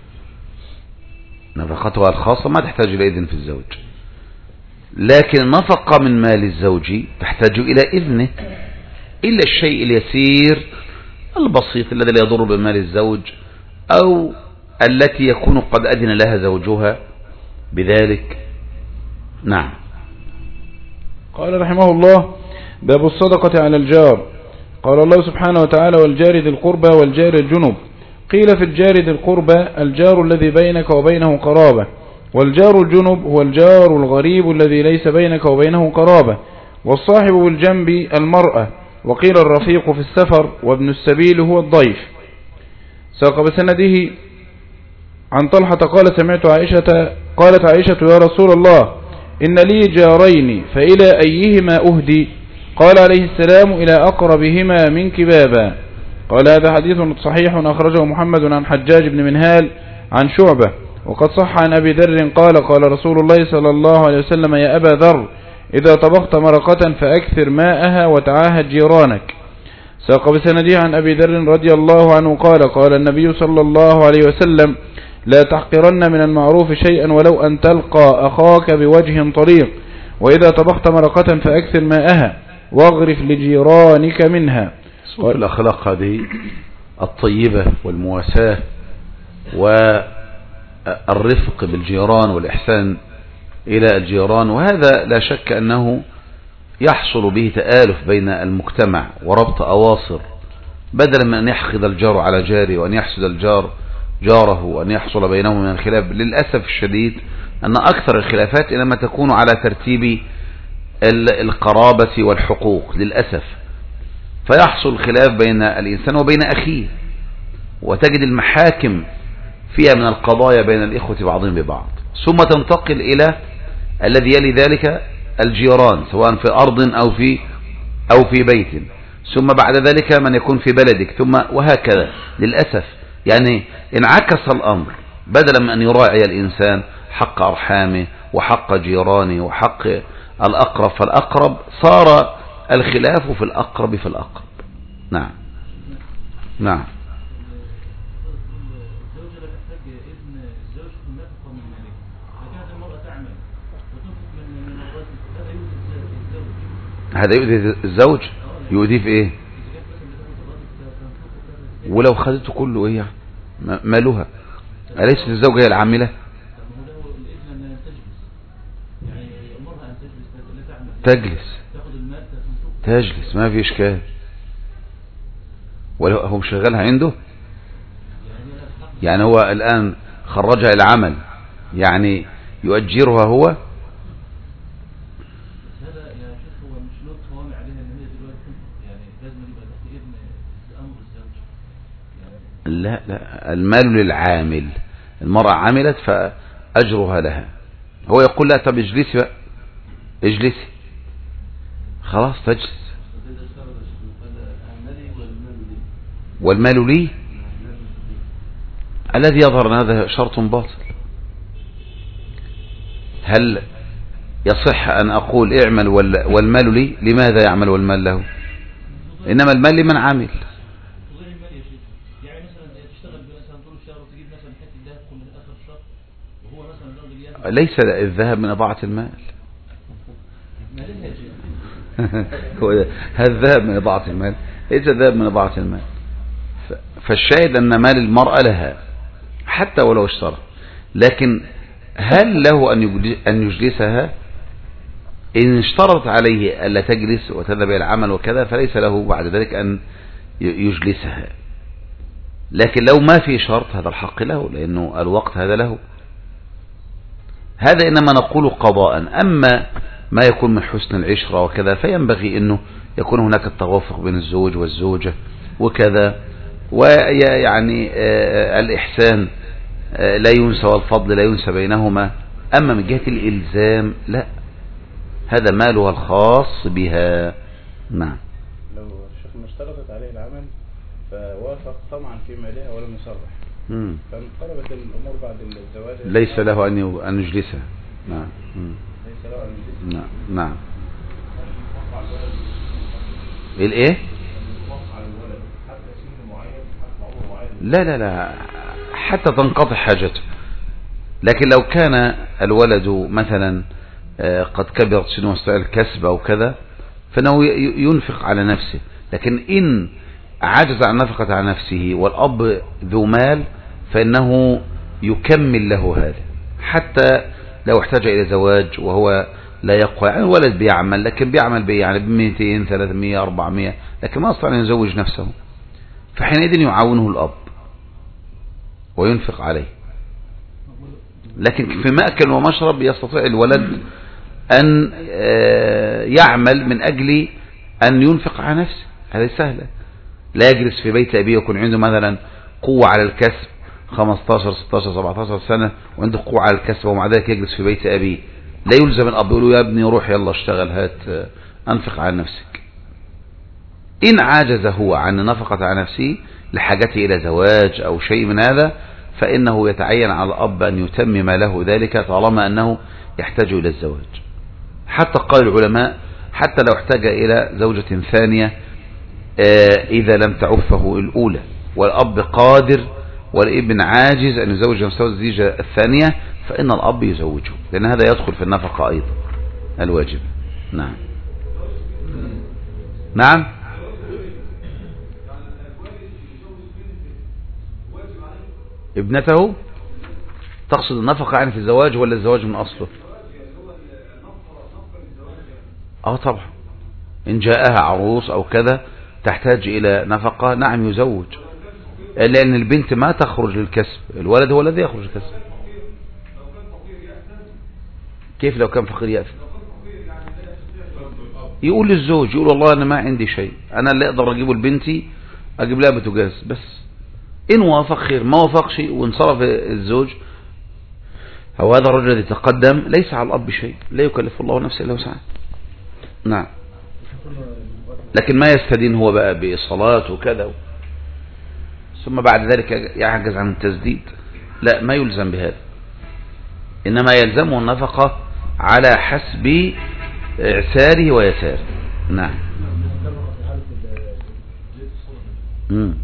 نفقتها الخاصة ما تحتاج إلى إذن في الزوج، لكن النفقة من مال الزوج تحتاج إلى إذنه، إلا الشيء اليسير البسيط الذي لا يضر بمال الزوج أو التي يكون قد أذن لها زوجها بذلك. نعم. قال رحمه الله: باب الصدقة على الجار. قال الله سبحانه وتعالى: والجار ذي القربى والجار الجنب. قيل في الجار ذي القربى الجار الذي بينك وبينه قرابة، والجار الجنب هو الجار الغريب الذي ليس بينك وبينه قرابة، والصاحب بالجنب المرأة، وقيل الرفيق في السفر، وابن السبيل هو الضيف. ساق بسنده عن طلحة قال: سمعت عائشة قالت عائشة يا رسول الله إن لي جارين فإلى أيهما أهدي؟ قال عليه السلام إلى أقربهما منك بابا. قال هذا حديث صحيح أخرجه محمد عن حجاج بن منهال عن شعبة. وقد صح عن أبي ذر قال قال رسول الله صلى الله عليه وسلم يا أبا ذر إذا طبخت مرقة فأكثر ماءها وتعاهد جيرانك. ساق بسنده عن أبي ذر رضي الله عنه قال قال النبي صلى الله عليه وسلم لا تحقرن من المعروف شيئا ولو أن تلقى أخاك بوجه طريق وإذا طبخت مرقة فأكثر ماءها واغرف لجيرانك منها. صوت الأخلاق هذه الطيبة والمواساة والرفق بالجيران والإحسان إلى الجيران، وهذا لا شك أنه يحصل به تآلف بين المجتمع وربط أواصر، بدلا من أن يحقد الجار على جاره وأن يحسد الجار جاره وأن يحصل بينهم من الخلاف. للأسف الشديد أن أكثر الخلافات إنما تكون على ترتيب القرابة والحقوق للأسف، فيحصل خلاف بين الإنسان وبين أخيه، وتجد المحاكم فيها من القضايا بين الإخوة بعضهم ببعض، ثم تنتقل إلى الذي يلي ذلك الجيران سواء في أرض أو في أو في بيت، ثم بعد ذلك من يكون في بلدك، ثم وهكذا. للأسف يعني انعكس الأمر، بدلا من أن يراعي الإنسان حق أرحامه وحق جيرانه وحق الأقرب فالأقرب، صار الخلاف في الأقرب فالأقرب. نعم نعم. هذا يؤذي الزوج، يؤذيه في ايه؟ ولو خدته كله ايه مالها؟ أليست الزوجة هي العاملة؟ تجلس تجلس ما في اشكال، ولو هو مشغلها عنده، يعني هو الآن خرجها إلى العمل، يعني يؤجرها هو. لا لا، المال للعامل، المرأة عملت فأجرها لها، هو يقول لا طب اجلسي بقى، اجلسي خلاص تجلس. والمال لي الذي يظهر هذا شرط باطل. هل يصح أن أقول اعمل والمال لي؟ لماذا يعمل والمال له؟ إنما المال لمن عمل. ليس الذهب من إضاعة المال هذا الذهب من إضاعة المال، ليس الذهب من إضاعة المال. فالشاهد أن مال المرأة لها حتى ولو اشترى، لكن هل له أن يجلسها؟ إن اشترط عليه ألا تجلس وتذهب إلى العمل وكذا فليس له بعد ذلك أن يجلسها، لكن لو ما في شرط هذا الحق له، لأنه الوقت هذا له. هذا إنما نقول قضاء. أما ما يكون من حسن العشرة وكذا فينبغي أنه يكون هناك التوافق بين الزوج والزوجة وكذا، ويعني الإحسان لا ينسى والفضل لا ينسى بينهما. أما من جهة الإلزام لا، هذا مالها الخاص بها. نعم. لو الشيخ ما اشترطت عليه العمل فوافق طمعا في مالها ولم يصرح، فانقلبت الأمور بعد الزواج، ليس له أن أن يجلسها. نعم. ليس له أن يجلسها. نعم نعم. الإيه؟ لا لا لا، حتى تنقطع حاجته. لكن لو كان الولد مثلا قد كبرت سنه واستطاع الكسب أو كذا فإنه ينفق على نفسه، لكن إن عجز عن نفقة على نفسه والأب ذو مال فإنه يكمل له هذا، حتى لو احتاج إلى زواج وهو لا يقوى. يعني الولد بيعمل لكن بيعمل بيه يعني بمئتين ثلاثمائة أربعمائة، لكن ما استطاع أن يزوج نفسه، فحينئذ يعاونه الأب وينفق عليه. لكن في مأكل ومشرب يستطيع الولد أن يعمل من أجل أن ينفق على نفسه، هذا سهلة. لا يجلس في بيت أبيه ويكون عنده مثلا قوة على الكسب خمستاشر ستاشر سبعتاشر سنة وعنده قوة على الكسب ومع ذلك يجلس في بيت أبيه، لا يلزم الأب يقول له يا ابني روح يلا اشتغل هات أنفق على نفسك. إن عاجز هو عن النفقة على نفسه لحاجته إلى زواج أو شيء من هذا فإنه يتعين على الأب أن يتمم له ذلك طالما أنه يحتاج إلى الزواج. حتى قال العلماء حتى لو احتاج إلى زوجة ثانية إذا لم تعفه الأولى والأب قادر والابن عاجز أن يزوج نفسه الزوجة الثانية فإن الأب يزوجه لأن هذا يدخل في النفقة أيضا الواجب. نعم نعم ابنته تقصد النفقة يعني في الزواج ولا الزواج من أصله؟ اه طبعا إن جاءها عروس أو كذا تحتاج إلى نفقة نعم يزوج، لأن البنت ما تخرج للكسب، الولد هو الذي يخرج للكسب. كيف لو كان فقير يأثم؟ يقول للزوج يقول والله أنا ما عندي شيء، أنا اللي أقدر أجيبه لبنتي أجيب لها بوتاجاز بس، إن وافق خير ما وافق شيء وانصرف الزوج أو هذا الرجل الذي تقدم ليس على الأب شيء، لا يكلف الله نفسه إلا وسعها. نعم لكن ما يستدين هو بقى بالصلاة وكذا ثم بعد ذلك يعجز عن التسديد، لا ما يلزم بهذا، إنما يلزمه النفقة على حسب إعساره ويساره. نعم مم.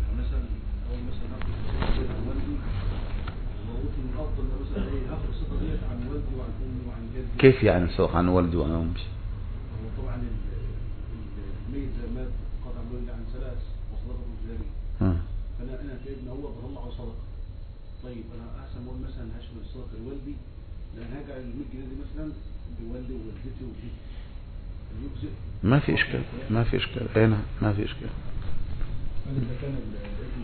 كيف يعني سوق عن والدي وعن أمي؟ طبعا الميت زي ما قطع الوالد عن ثلاث وصدقه الجارية، فانا انا كابن هو بطلعه صدقه. طيب انا احسن اقول مثلا هشمل الصدقه لوالدي لان هجعل ال مية جنيه دي مثلا بوالدي ووالدتي وجدتي يجزئ. ما في اشكال ما في اشكال هنا ما في اشكال. اذا كان الابن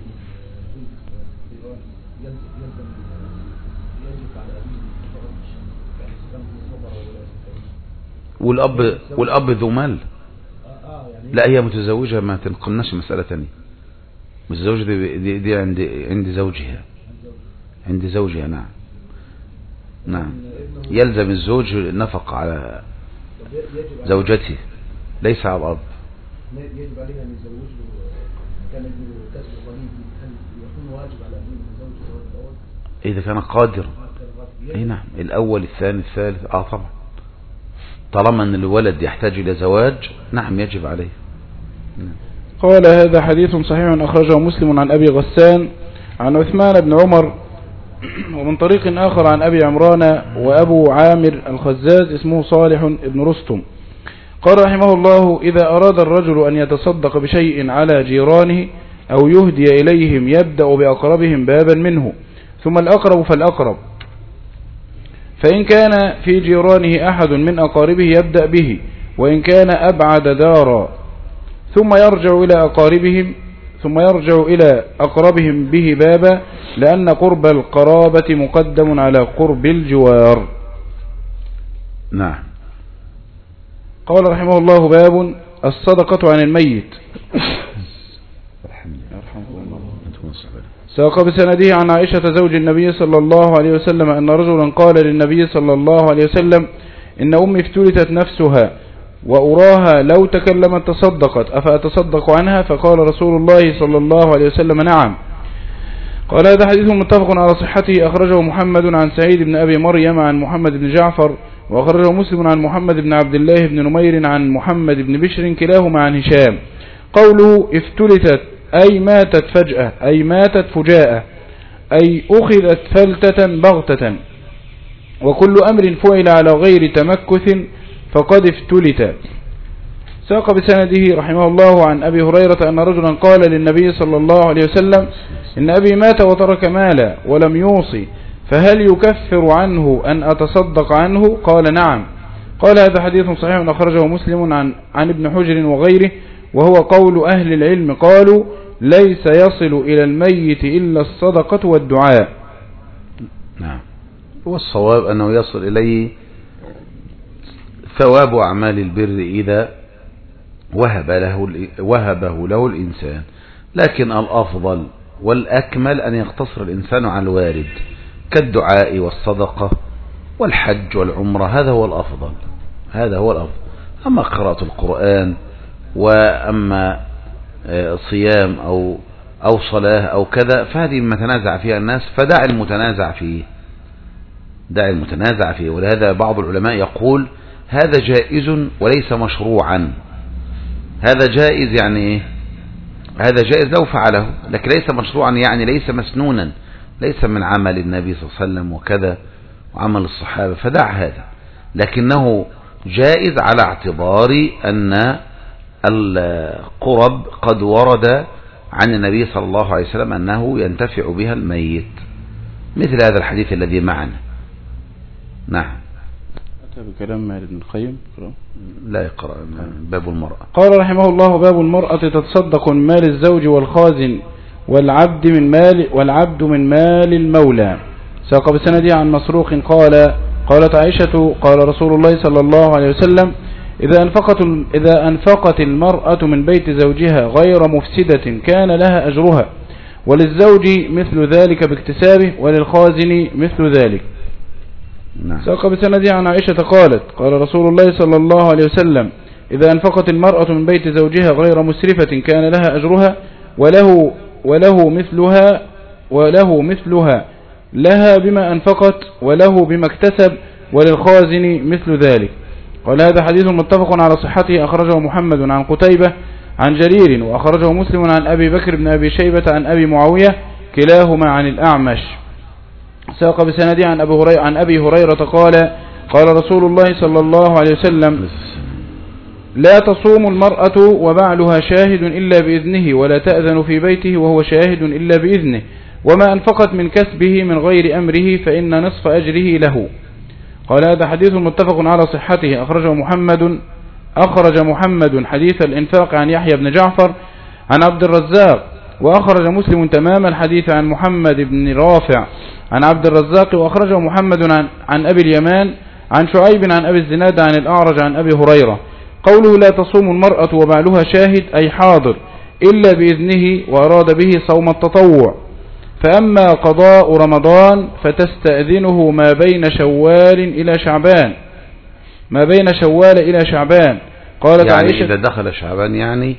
يلزم يلزم يجب على ابيه والأب والأب ذو مال لا هي متزوجة ما تنقلناش مسألة تانية، متزوجة دي, دي, دي عند عند زوجها عند زوجها. نعم نعم يلزم الزوج النفقة على زوجته ليس على الأب. يجب عليه أن يتزوج كان ابنه كسب قليل هل يكون واجب على ابنه يتزوج الأول؟ إذا كان قادر اي نعم الأول الثاني الثالث اه طبعا طالما ان الولد يحتاج الى زواج نعم يجب عليه. قال هذا حديث صحيح أخرجه مسلم عن أبي غسان عن عثمان بن عمر ومن طريق آخر عن أبي عمران وأبو عامر الخزاز اسمه صالح بن رستم قال رحمه الله إذا أراد الرجل أن يتصدق بشيء على جيرانه أو يهدي إليهم يبدأ بأقربهم بابا منه ثم الأقرب فالأقرب، فإن كان في جيرانه أحد من أقاربه يبدأ به وإن كان أبعد دارا ثم يرجع إلى أقاربهم ثم يرجع إلى أقربهم به بابا لأن قرب القرابة مقدم على قرب الجوار. نعم. قال رحمه الله باب الصدقة عن الميت. ساق بسنده عن عائشة زوج النبي صلى الله عليه وسلم أن رجلا قال للنبي صلى الله عليه وسلم إن أمي افتلتت نفسها وأراها لو تكلمت تصدقت أفأتصدق عنها؟ فقال رسول الله صلى الله عليه وسلم نعم. قال هذا حديث متفق على صحته أخرجه محمد عن سعيد بن أبي مريم عن محمد بن جعفر وأخرجه مسلم عن محمد بن عبد الله بن نمير عن محمد بن بشر كلاهما عن هشام. قوله افتلتت أي ماتت فجأة أي ماتت فجاءة أي أخذت فلتة بغتة، وكل أمر فعل على غير تمكث فقد افتلت. ساق بسنده رحمه الله عن أبي هريرة أن رجلا قال للنبي صلى الله عليه وسلم إن أبي مات وترك مالا ولم يوصي فهل يكفر عنه أن أتصدق عنه؟ قال نعم. قال هذا حديث صحيح أخرجه مسلم عن, عن ابن حجر وغيره وهو قول أهل العلم قالوا ليس يصل إلى الميت إلا الصدقة والدعاء. نعم. والصواب أنه يصل إليه ثواب أعمال البر إذا وهب له وهبه له الإنسان، لكن الأفضل والأكمل أن يقتصر الإنسان على الوارد كالدعاء والصدقة والحج والعمرة، هذا هو الأفضل، هذا هو الأفضل. أما قراءة القرآن وأما صيام أو أو صلاة أو كذا فهذه ما تنازع فيها الناس، فدع المتنازع فيه، دع المتنازع فيه. ولهذا بعض العلماء يقول هذا جائز وليس مشروعا. هذا جائز يعني إيه؟ هذا جائز لو فعله، لكن ليس مشروعا يعني ليس مسنونا، ليس من عمل النبي صلى الله عليه وسلم وكذا وعمل الصحابة، فدع هذا. لكنه جائز على اعتبار أن القرب قد ورد عن النبي صلى الله عليه وسلم أنه ينتفع بها الميت، مثل هذا الحديث الذي معنا. نعم. أتى بكلام ابن القيم. لا يقرأ باب المرأة. قال رحمه الله: باب المرأة تتصدق من مال الزوج والخازن والعبد من مال والعبد من مال المولى. ساق بسنده عن مسروق قال: قالت عائشة: قال رسول الله صلى الله عليه وسلم: إذا أنفقت إذا أنفقت المرأة من بيت زوجها غير مفسدة كان لها أجرها، وللزوج مثل ذلك باكتسابه، وللخازن مثل ذلك. نعم. ساق بسنده عن عائشة قالت: قال رسول الله صلى الله عليه وسلم: إذا أنفقت المرأة من بيت زوجها غير مسرفة كان لها أجرها، وله وله مثلها وله مثلها لها بما أنفقت وله بما اكتسب، وللخازن مثل ذلك. قال: هذا حديث متفق على صحته، أخرجه محمد عن قتيبة عن جرير، وأخرجه مسلم عن أبي بكر بن أبي شيبة عن أبي معاوية، كلاهما عن الأعمش. ساق بسندي عن أبي هريرة عن أبي هريرة قال: قال رسول الله صلى الله عليه وسلم: لا تصوم المرأة وبعلها شاهد إلا بإذنه، ولا تأذن في بيته وهو شاهد إلا بإذنه، وما أنفقت من كسبه من غير أمره فإن نصف أجره له. قال: هذا حديث متفق على صحته، أخرجه محمد أخرج محمد حديث الإنفاق عن يحيى بن جعفر عن عبد الرزاق، وأخرج مسلم تمام الحديث عن محمد بن رافع عن عبد الرزاق، وأخرجه محمد عن, عن أبي اليمان عن شعيب عن أبي الزناد عن الأعرج عن أبي هريرة. قوله: لا تصوم المرأة وبعلها شاهد أي حاضر إلا بإذنه، وأراد به صوم التطوع. فأما قضاء رمضان فتستأذنه ما بين شوال إلى شعبان ما بين شوال إلى شعبان. قالت يعني عائشة: إذا دخل شعبان يعني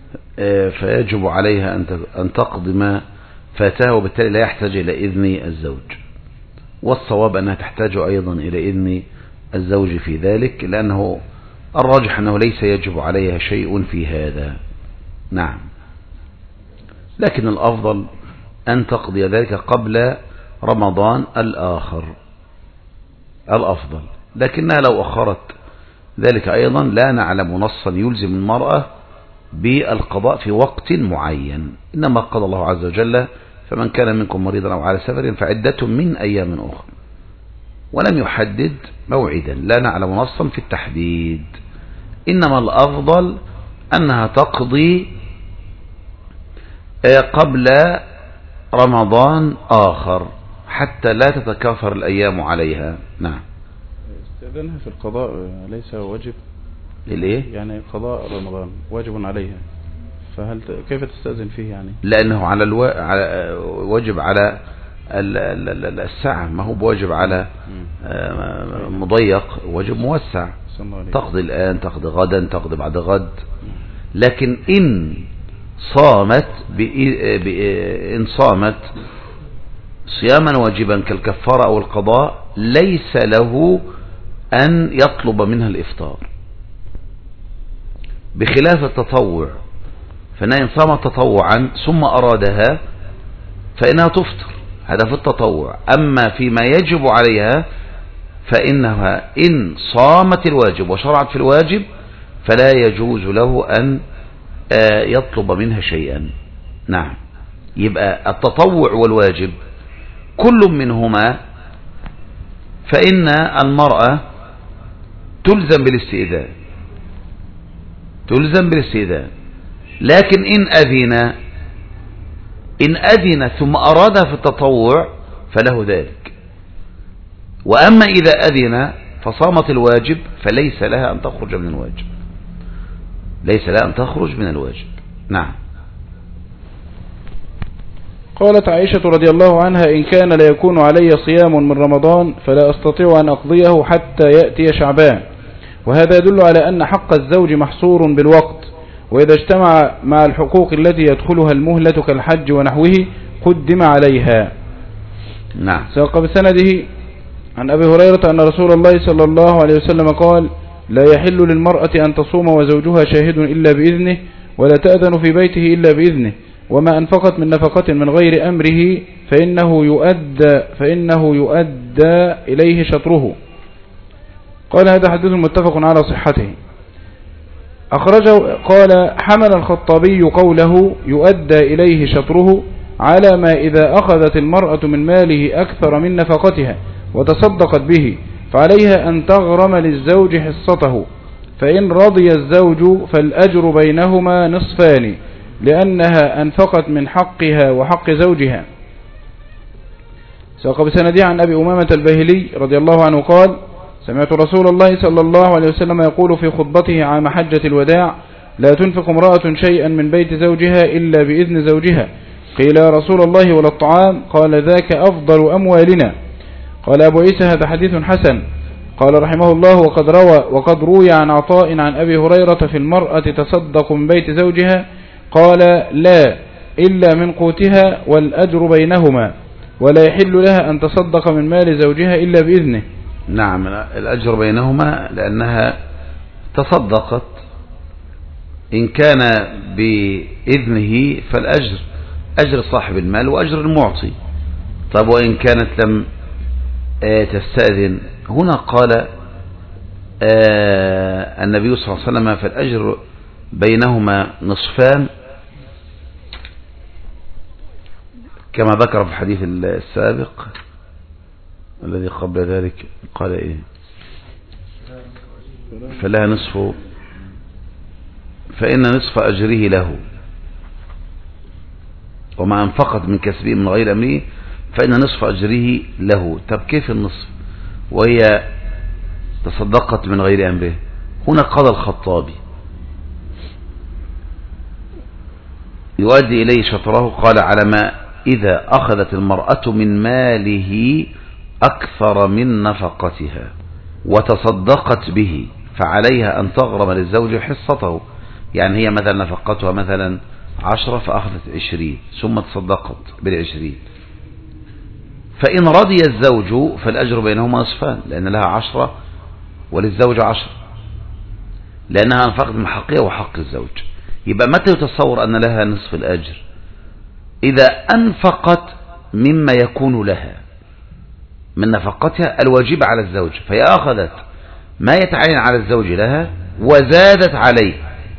فيجب عليها أن تقضي ما فاته، وبالتالي لا يحتاج إلى إذن الزوج. والصواب أنها تحتاج أيضا إلى إذن الزوج في ذلك، لأنه الراجح أنه ليس يجب عليها شيء في هذا. نعم. لكن الأفضل أن تقضي ذلك قبل رمضان الآخر، الأفضل. لكنها لو أخرت ذلك أيضا لا نعلم نصا يلزم المرأة بالقضاء في وقت معين، إنما قضى الله عز وجل: فمن كان منكم مريضا أو على سفر فعدة من أيام أخرى، ولم يحدد موعدا، لا نعلم نصا في التحديد. إنما الأفضل أنها تقضي قبل رمضان آخر حتى لا تتكاثر الأيام عليها. نعم. استئذانها في القضاء ليس واجب؟ ليه؟ يعني قضاء رمضان واجب عليها، فهل كيف تستأذن فيه يعني؟ لأنه على الو... على واجب على الساعة، ما هو بواجب على مضيق، واجب موسع. تقضي الآن، تقضي غدا، تقضي بعد غد. لكن إن صامت بإ... إن صامت صياما واجبا كالكفارة أو القضاء ليس له أن يطلب منها الإفطار، بخلاف التطوع، فإنها إن صامت تطوعا ثم أرادها فإنها تفطر، هذا في التطوع. أما فيما يجب عليها فإنها إن صامت الواجب وشرعت في الواجب فلا يجوز له أن يطلب منها شيئا. نعم. يبقى التطوع والواجب كل منهما فإن المرأة تلزم بالاستئذان، تلزم بالاستئذان. لكن إن أذن إن أذن ثم أرادها في التطوع فله ذلك. وأما إذا أذن فصامت الواجب فليس لها أن تخرج من الواجب، ليس لها أن تخرج من الواجب. نعم. قالت عائشة رضي الله عنها: إن كان لا يكون علي صيام من رمضان فلا أستطيع أن أقضيه حتى يأتي شعبان. وهذا يدل على أن حق الزوج محصور بالوقت، وإذا اجتمع مع الحقوق التي يدخلها المهلة كالحج ونحوه قدم عليها. نعم. ساق بسنده عن أبي هريرة أن رسول الله صلى الله عليه وسلم قال: لا يحل للمرأة أن تصوم وزوجها شاهد إلا بإذنه، ولا تأذن في بيته إلا بإذنه، وما أنفقت من نفقة من غير أمره فإنه يؤدى, فإنه يؤدى إليه شطره. قال: هذا حديث متفق على صحته. أخرجه. قال: حمل الخطابي قوله يؤدى إليه شطره على ما إذا أخذت المرأة من ماله أكثر من نفقتها وتصدقت به فعليها أن تغرم للزوج حصته، فإن رضي الزوج فالأجر بينهما نصفان، لأنها أنفقت من حقها وحق زوجها. ساق بسندي عن أبي أمامة الباهلي رضي الله عنه قال: سمعت رسول الله صلى الله عليه وسلم يقول في خطبته عام حجة الوداع: لا تنفق امرأة شيئا من بيت زوجها إلا بإذن زوجها. قيل: يا رسول الله ولا الطعام؟ قال: ذاك أفضل أموالنا. قال أبو عيسى: هذا حديث حسن. قال رحمه الله: وقد روى وقد روي عن عطاء عن أبي هريرة في المرأة تصدق من بيت زوجها، قال: لا إلا من قوتها والأجر بينهما، ولا يحل لها أن تصدق من مال زوجها إلا بإذنه. نعم، الأجر بينهما لأنها تصدقت، إن كان بإذنه فالأجر أجر صاحب المال وأجر المعطي. طب وإن كانت لم تستأذن؟ هنا قال النبي صلى الله عليه وسلم: فالأجر بينهما نصفان، كما ذكر في الحديث السابق الذي قبل ذلك. قال إيه؟ فلها نصف، فإن نصف أجره له، وما أنفقت من كسبه من غير أمره فإن نصف أجره له. طب كيف النصف وهي تصدقت من غير أمره؟ هنا قال الخطابي: يؤدي إليه شطره. قال: على ما إذا أخذت المرأة من ماله أكثر من نفقتها وتصدقت به فعليها أن تغرم للزوج حصته. يعني هي مثلا نفقتها مثلا عشرة فأخذت عشرين ثم تصدقت بالعشرين، فإن رضي الزوج فالأجر بينهما نصفان، لأن لها عشرة وللزوج عشرة، لأنها أنفقت من حقها وحق الزوج. يبقى متى يتصور أن لها نصف الأجر؟ إذا أنفقت مما يكون لها من نفقتها الواجب على الزوج، فهي أخذت ما يتعين على الزوج لها وزادت عليه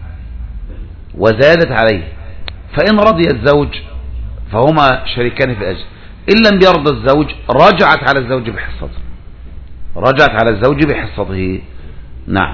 وزادت عليه فإن رضي الزوج فهما شريكان في الأجر. إن لم يرضى الزوج رجعت على الزوج بحصته رجعت على الزوج بحصته. نعم.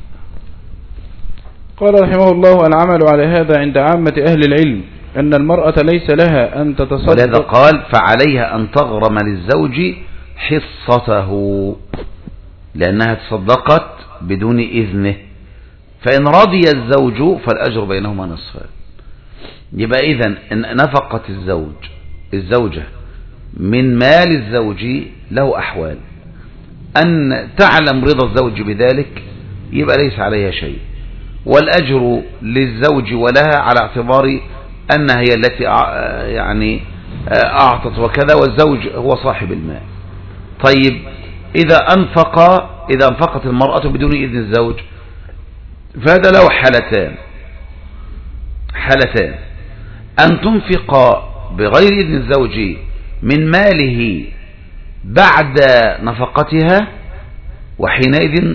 قال رحمه الله: العمل على هذا عند عامة أهل العلم أن المرأة ليس لها أن تتصدق، ولهذا قال: فعليها أن تغرم للزوج حصته، لأنها تصدقت بدون إذنه، فإن رضي الزوج فالأجر بينهما نصفان. يبقى إذن إن نفقت الزوج الزوجة من مال الزوج له أحوال: أن تعلم رضا الزوج بذلك يبقى ليس عليها شيء، والأجر للزوج ولها على اعتبار أنها هي التي يعني أعطت وكذا، والزوج هو صاحب المال. طيب إذا أنفق إذا أنفقت المرأة بدون إذن الزوج فهذا له حالتان حالتان أن تنفق بغير إذن الزوج من ماله بعد نفقتها، وحينئذ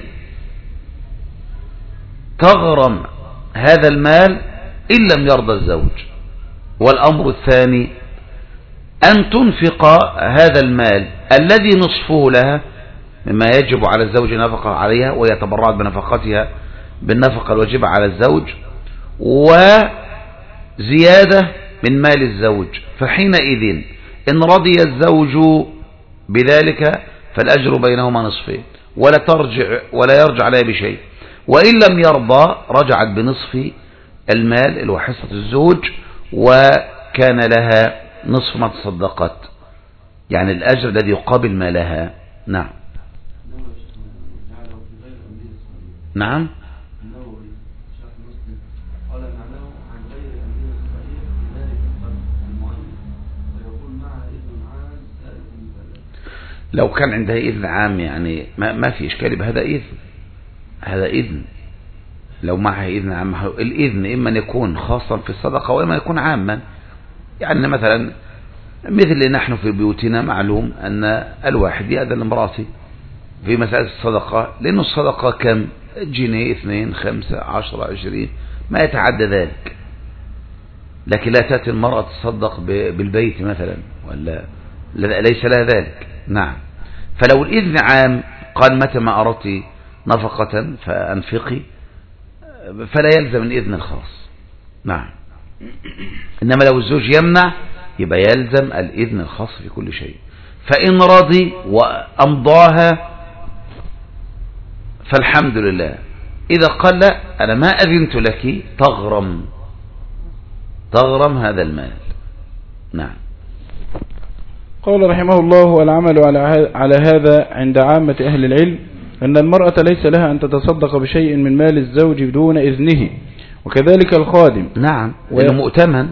تغرم هذا المال إن لم يرضى الزوج. والأمر الثاني أن تنفق هذا المال الذي نصفه لها مما يجب على الزوج نفقة عليها، وهي تبرعت بنفقتها بالنفقة الواجبة على الزوج، وزيادة من مال الزوج. فحينئذ إن رضي الزوج بذلك فالأجر بينهما نصفين، ولا ترجع ولا يرجع عليها بشيء، وإن لم يرضى رجعت بنصف المال اللي هو حصة الزوج، وكان لها نصف ما تصدقت، يعني الأجر الذي يقابل ما لها. نعم نعم لو كان عندها إذن عام يعني ما, ما في إشكال بهذا إذن، هذا إذن لو معها إذن عام. الإذن إما أن يكون خاصا في الصدقة وإما يكون عاما. يعني مثلا مثل نحن في بيوتنا معلوم أن الواحد يأذن امرأته في مسألة الصدقة، لأن الصدقة كم؟ جنيه اثنين خمسة عشرة عشرين ما يتعدى ذلك، لكن لا تأتي المرأة تصدق بالبيت مثلا ولا ليس لها ذلك. نعم. فلو الإذن عام قال متى ما أردت نفقة فأنفقي، فلا يلزم الإذن الخاص. نعم. إنما لو الزوج يمنع يبقى يلزم الإذن الخاص في كل شيء. فإن رضي وأمضاها فالحمد لله، إذا قال لا أنا ما أذنت لك تغرم تغرم هذا المال. نعم. قال رحمه الله: والعمل على هذا عند عامة أهل العلم أن المرأة ليس لها أن تتصدق بشيء من مال الزوج بدون إذنه، وكذلك الخادم. نعم، وهو مؤتمن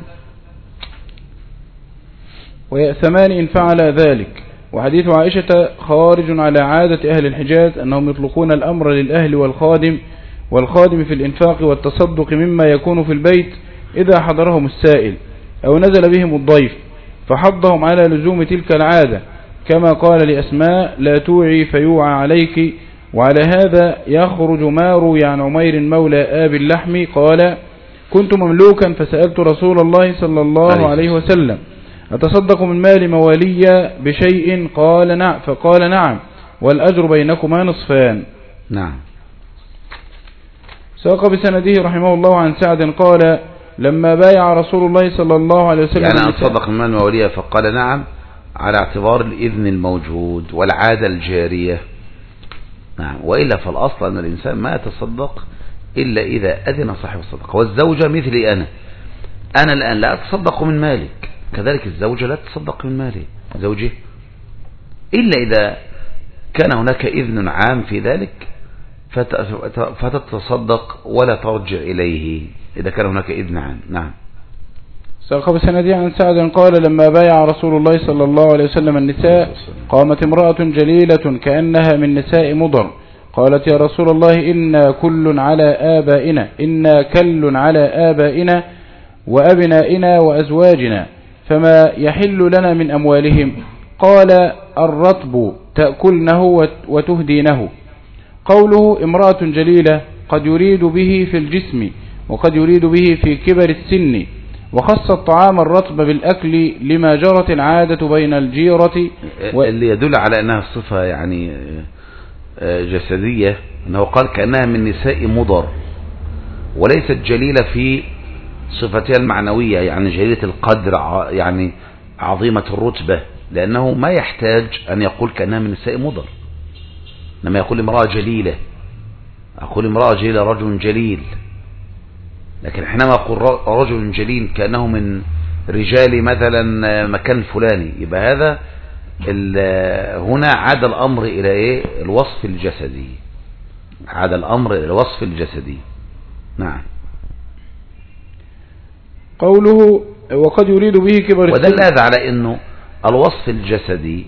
ويأثمان إن فعل ذلك. وحديث عائشة خارج على عادة أهل الحجاز أنهم يطلقون الأمر للأهل والخادم والخادم في الإنفاق والتصدق مما يكون في البيت إذا حضرهم السائل أو نزل بهم الضيف، فحضهم على لزوم تلك العادة، كما قال لأسماء: لا توعي فيوعى عليك. وعلى هذا يخرج ما روي عن عمير مولى آب اللحم قال: كنت مملوكا فسألت رسول الله صلى الله عليه وسلم: أتصدق من مال موالي بشيء؟ قال نعم، فقال: نعم، والأجر بينكما نصفان. نعم. ساق بسنده رحمه الله عن سعد قال: لما بايع رسول الله صلى الله عليه وسلم يعني أتصدق من مال مواليه فقال نعم، على اعتبار الإذن الموجود والعادة الجارية. نعم. وإلا فالأصل أن الإنسان ما يتصدق إلا إذا أذن صاحب الصدقة. والزوجة مثلي أنا أنا الآن لا أتصدق من مالك، كذلك الزوجة لا تتصدق من مالي زوجه، إلا إذا كان هناك إذن عام في ذلك فتتصدق ولا ترجع إليه إذا كان هناك إذن عام. نعم. ساق بسندي عن سعد قال: لما بايع رسول الله صلى الله عليه وسلم النساء قامت امرأة جليلة كأنها من نساء مضر، قالت: يا رسول الله، إنا كل على آبائنا إنا كل على آبائنا وأبنائنا وأزواجنا، فما يحل لنا من أموالهم؟ قال: الرطب تأكلنه وتهدينه. قوله امرأة جليلة قد يريد به في الجسم وقد يريد به في كبر السن، وخص الطعام الرطب بالأكل لما جرت العادة بين الجيرة و... اللي يدل على أنها صفة يعني جسدية، أنه قال كأنها من نساء مضر، وليست جليلة في صفتها المعنوية، يعني جليلة القدر يعني عظيمة الرتبة، لأنه ما يحتاج أن يقول كأنها من نساء مضر. لما يقول امرأة جليلة أقول امرأة جليلة رجل جليل، لكن حينما أقول رجل جليل كأنه من رجال مثلا مكان فلاني، يبقى هذا هنا عاد الأمر إلى إيه؟ الوصف الجسدي، عاد الأمر إلى الوصف الجسدي. نعم. قوله وقد يريد به كبر السن، ودل هذا على أنه الوصف الجسدي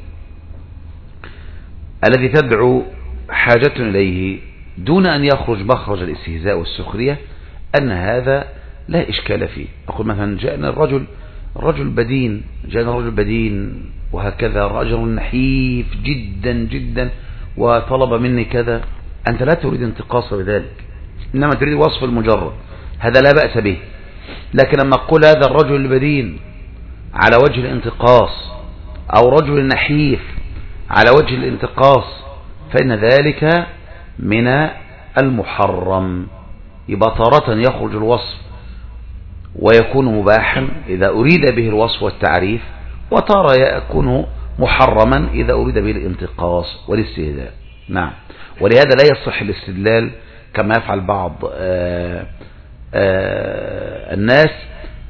الذي تدعو حاجة إليه دون أن يخرج مخرج الاستهزاء والسخرية أن هذا لا إشكال فيه. أقول مثلا جاءنا الرجل الرجل بدين جاءنا الرجل بدين وهكذا، رجل نحيف جدا جدا وطلب مني كذا، أنت لا تريد انتقاص بذلك، إنما تريد وصف المجرد، هذا لا بأس به. لكن لما أقول هذا الرجل البدين على وجه الانتقاص أو رجل نحيف على وجه الانتقاص فإن ذلك من المحرم. يبقى تارة يخرج الوصف ويكون مباحا إذا أريد به الوصف والتعريف، وتارة يكون محرما إذا أريد به الانتقاص والاستهزاء. نعم. ولهذا لا يصح الاستدلال كما يفعل بعض آآ آآ الناس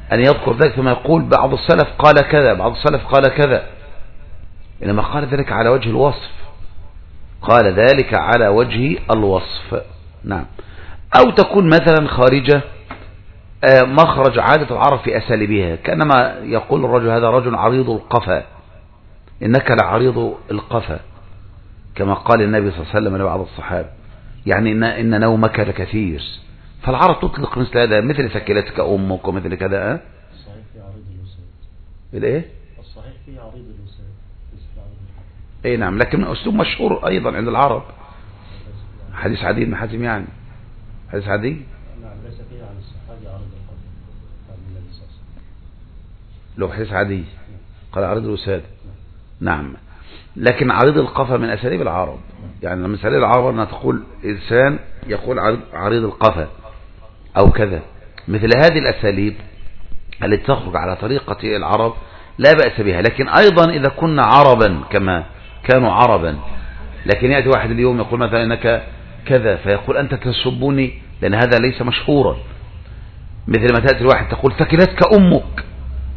أن يذكر ذلك ثم يقول بعض السلف قال كذا، بعض السلف قال كذا، إنما قال ذلك على وجه الوصف، قال ذلك على وجه الوصف. نعم. أو تكون مثلا خارجة مخرج عادة العرب في أساليبها، كأنما يقول الرجل هذا رجل عريض القفا، إنك لعريض القفا، كما قال النبي صلى الله عليه وسلم لبعض الصحابة، يعني إن, إن نومك لكثير. فالعرب تطلق مثل هذا، مثل ثكلتك أمك ومثل كذا. أه؟ الصحيح في عريض الوساد. الإيه؟ الصحيح في عريض الوساد. اي نعم، لكن اسلوب مشهور ايضا عند العرب. حديث عدي بن حاتم، يعني حديث عدي نعم ليس فيه عن الصحابي عرض القبر عن النبي صلى الله عليه وسلم. لو حديث عدي قال عرض الوساد. نعم، لكن عريض القفا من اساليب العرب، يعني من اساليب العرب انها تقول انسان يقول عريض القفا او كذا، مثل هذه الاساليب التي تخرج على طريقة العرب لا بأس بها. لكن ايضا اذا كنا عربا كما كانوا عربا، لكن يأتي واحد اليوم يقول مثلا انك كذا، فيقول انت تسبني، لان هذا ليس مشهورا. مثل ما تأتي الواحد تقول ثكلتك امك،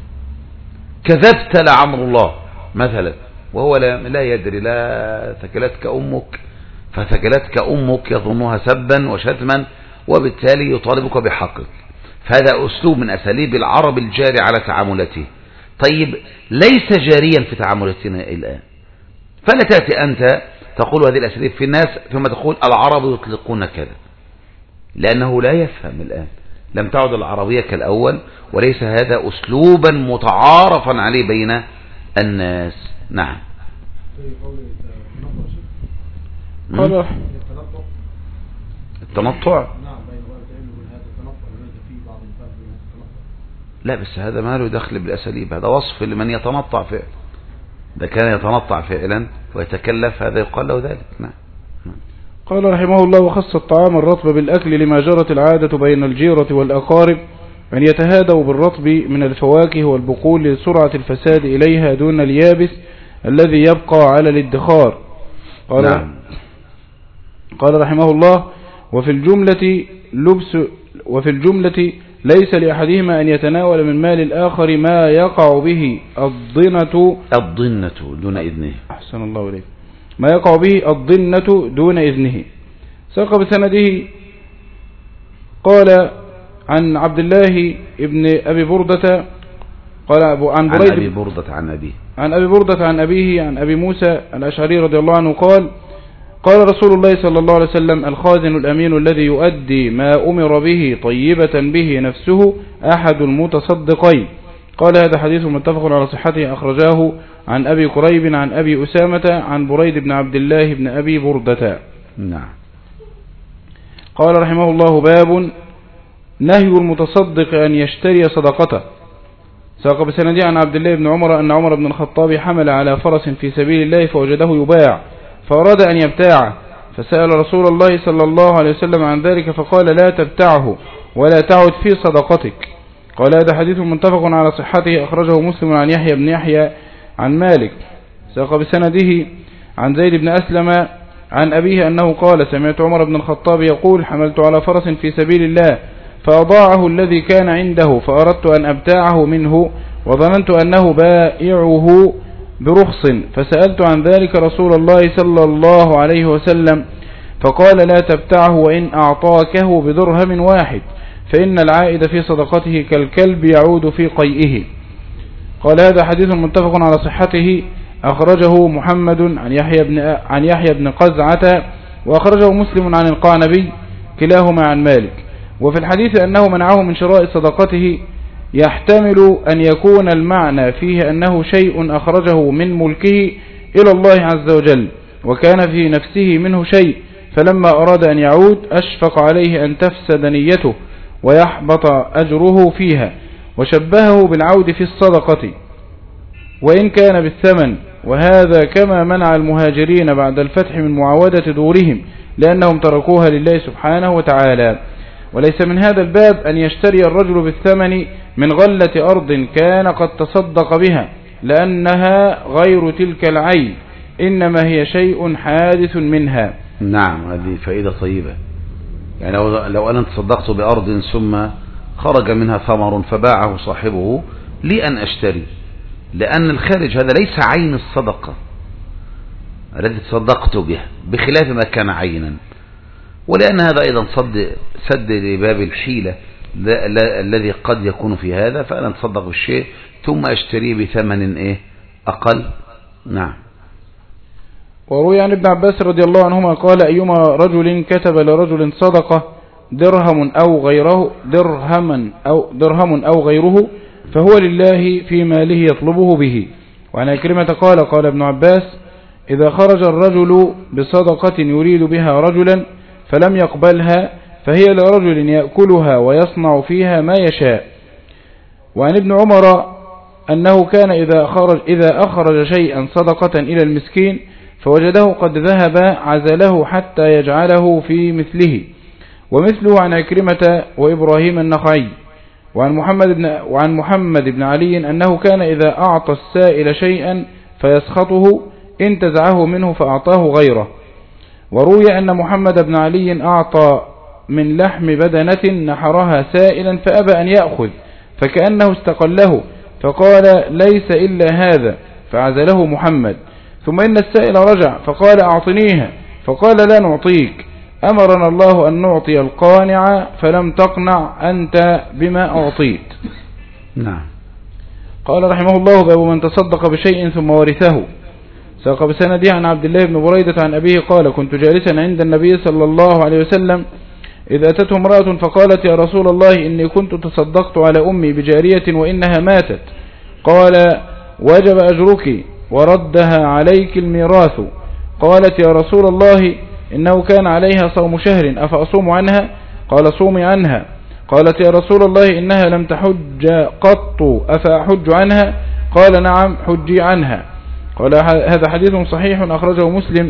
كذبت لعمر الله مثلا، وهو لا, لا يدري لا ثكلتك امك، فثكلتك امك يظنها سبا وشتما، وبالتالي يطالبك بحقك. فهذا اسلوب من اساليب العرب الجاري على تعاملاته. طيب ليس جاريا في تعاملاتنا الآن، فلا تأتي أنت تقول هذه الأساليب في الناس ثم تقول العرب يطلقون كذا، لأنه لا يفهم الآن، لم تعد العربية كالأول، وليس هذا أسلوبا متعارفا عليه بين الناس. نعم. قال التنطع، لا بس هذا ما له دخل بالأساليب، هذا وصف لمن يتنطع فعلا، إذا كان يتنطع فعلا ويتكلف هذا يقال له ذلك. نعم. قال رحمه الله: وخص الطعام الرطب بالأكل لما جرت العادة بين الجيرة والأقارب أن يتهادوا بالرطب من الفواكه والبقول لسرعة الفساد إليها دون اليابس الذي يبقى على الادخار. قال, نعم. قال رحمه الله: وفي الجملة لبس وفي الجملة ليس لأحدهما أن يتناول من مال الآخر ما يقع به الضنة الضنة دون إذنه. أحسن الله إليك. ما يقع به الضنة دون إذنه. ساق بسنده قال عن عبد الله ابن أبي بردة قال عن بريد عن أبي بردة عن أبيه عن أبي بردة عن أبيه عن أبي موسى الأشعري رضي الله عنه قال: قال رسول الله صلى الله عليه وسلم: الخازن الأمين الذي يؤدي ما أمر به طيبة به نفسه أحد المتصدقين. قال: هذا حديث متفق على صحته، أخرجاه عن أبي قريب عن أبي أسامة عن بريد بن عبد الله بن أبي بردة. نعم. قال رحمه الله: باب نهي المتصدق أن يشتري صدقته. ساق بسنده عن عبد الله بن عمر أن عمر بن الخطاب حمل على فرس في سبيل الله فوجده يباع، فأراد أن يبتاعه، فسأل رسول الله صلى الله عليه وسلم عن ذلك فقال: لا تبتعه ولا تعد في صدقتك. قال: هذا حديث متفق على صحته، أخرجه مسلم عن يحيى بن يحيى عن مالك. ساق بسنده عن زيد بن أسلم عن أبيه أنه قال: سمعت عمر بن الخطاب يقول: حملت على فرس في سبيل الله فأضاعه الذي كان عنده، فأردت أن أبتاعه منه وظننت أنه بائعه برخص، فسألت عن ذلك رسول الله صلى الله عليه وسلم فقال: لا تبتعه وإن أعطاكه بدرهم واحد، فإن العائد في صدقته كالكلب يعود في قيئه. قال: هذا حديث متفق على صحته، أخرجه محمد عن يحيى بن عن يحيى بن قزعة، وأخرجه مسلم عن القعنبي، كلاهما عن مالك. وفي الحديث أنه منعه من شراء صدقته، يحتمل أن يكون المعنى فيه أنه شيء أخرجه من ملكه إلى الله عز وجل، وكان في نفسه منه شيء، فلما أراد أن يعود أشفق عليه أن تفسد نيته ويحبط أجره فيها، وشبهه بالعود في الصدقة وإن كان بالثمن. وهذا كما منع المهاجرين بعد الفتح من معاودة دورهم، لأنهم تركوها لله سبحانه وتعالى. وليس من هذا الباب أن يشتري الرجل بالثمن من غلة أرض كان قد تصدق بها، لأنها غير تلك العين، إنما هي شيء حادث منها. نعم، هذه فائدة طيبة. يعني لو, لو أنا تصدقت بأرض ثم خرج منها ثمر فباعه صاحبه لي أن أشتري، لأن الخارج هذا ليس عين الصدقة التي تصدقت بها بخلاف ما كان عينا، ولأن هذا أيضا صد سد لباب الحيلة الذي قد يكون في هذا، فأنا أتصدق بالشيء ثم أشتريه بثمن إيه أقل. نعم. وروي عن ابن عباس رضي الله عنهما قال أيما رجل كتب لرجل صدقة درهم أو غيره درهما أو درهم أو غيره فهو لله في ماله يطلبه به. وعن عكرمة قال قال ابن عباس إذا خرج الرجل بصدقة يريد بها رجلا فلم يقبلها فهي لرجل يأكلها ويصنع فيها ما يشاء. وعن ابن عمر أنه كان إذا خرج, إذا أخرج شيئا صدقة إلى المسكين فوجده قد ذهب عزله حتى يجعله في مثله. ومثله عن عكرمة وإبراهيم النخعي. وعن محمد بن, وعن محمد بن علي أنه كان إذا أعطى السائل شيئا فيسخطه انتزعه منه فأعطاه غيره. وروي أن محمد بن علي أعطى من لحم بدنة نحرها سائلا فأبى أن يأخذ فكأنه استقله فقال ليس إلا هذا فعزله محمد. ثم إن السائل رجع فقال أعطنيها فقال لا نعطيك أمرنا الله أن نعطي القانع فلم تقنع أنت بما أعطيت. نعم. قال رحمه الله باب من تصدق بشيء ثم ورثه. ساق بسنده عن عبد الله بن بريدة عن أبيه قال كنت جالسا عند النبي صلى الله عليه وسلم إذا أتته امرأة فقالت يا رسول الله إني كنت تصدقت على أمي بجارية وإنها ماتت. قال وجب أجرك وردها عليك الميراث. قالت يا رسول الله إنه كان عليها صوم شهر أفأصوم عنها؟ قال صومي عنها. قالت يا رسول الله إنها لم تحج قط أفأحج عنها؟ قال نعم حجي عنها. قال هذا حديث صحيح أخرجه مسلم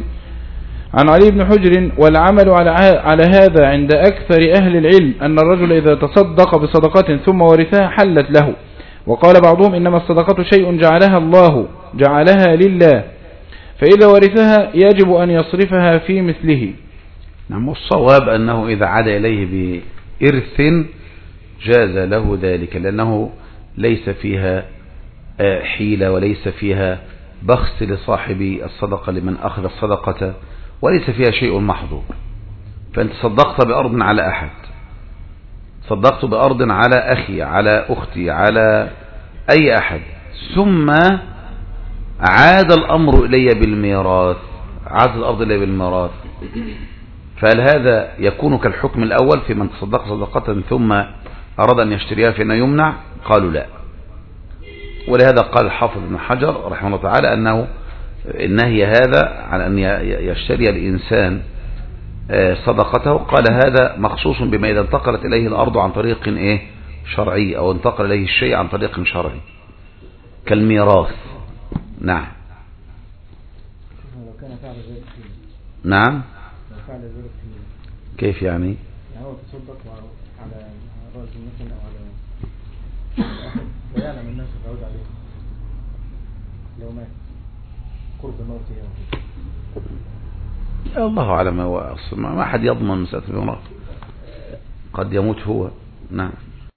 عن علي بن حجر. والعمل على على هذا عند أكثر أهل العلم أن الرجل إذا تصدق بصدقة ثم ورثها حلت له. وقال بعضهم إنما الصدقة شيء جعلها الله جعلها لله فإذا ورثها يجب أن يصرفها في مثله. نعم. الصواب أنه إذا عاد إليه بإرث جاز له ذلك لأنه ليس فيها حيلة وليس فيها بخس لصاحب الصدقة لمن أخذ الصدقة وليس فيها شيء محظور. فأنت صدقت بأرض على أحد، صدقت بأرض على أخي على أختي على أي أحد ثم عاد الأمر إلي بالميراث، عاد الأرض إلي بالميراث، فهل هذا يكون كالحكم الأول في من تصدق صدقة ثم أراد أن يشتريها فإنه يمنع؟ قالوا لا. ولهذا قال الحافظ ابن حجر رحمه الله تعالى أنه النهي هذا عن أن يشتري الإنسان صدقته قال هذا مخصوص بما إذا انتقلت إليه الأرض عن طريق إيه شرعي أو انتقل إليه الشيء عن طريق شرعي كالميراث. نعم. نعم. كيف يعني؟ يعني هو تصدق على رأس مثلا أو على ويعلم الناس تعود عليه لو مات قرب موته الله أعلم. هو ما أحد يضمن مسألة الميراث، قد يموت هو. نعم.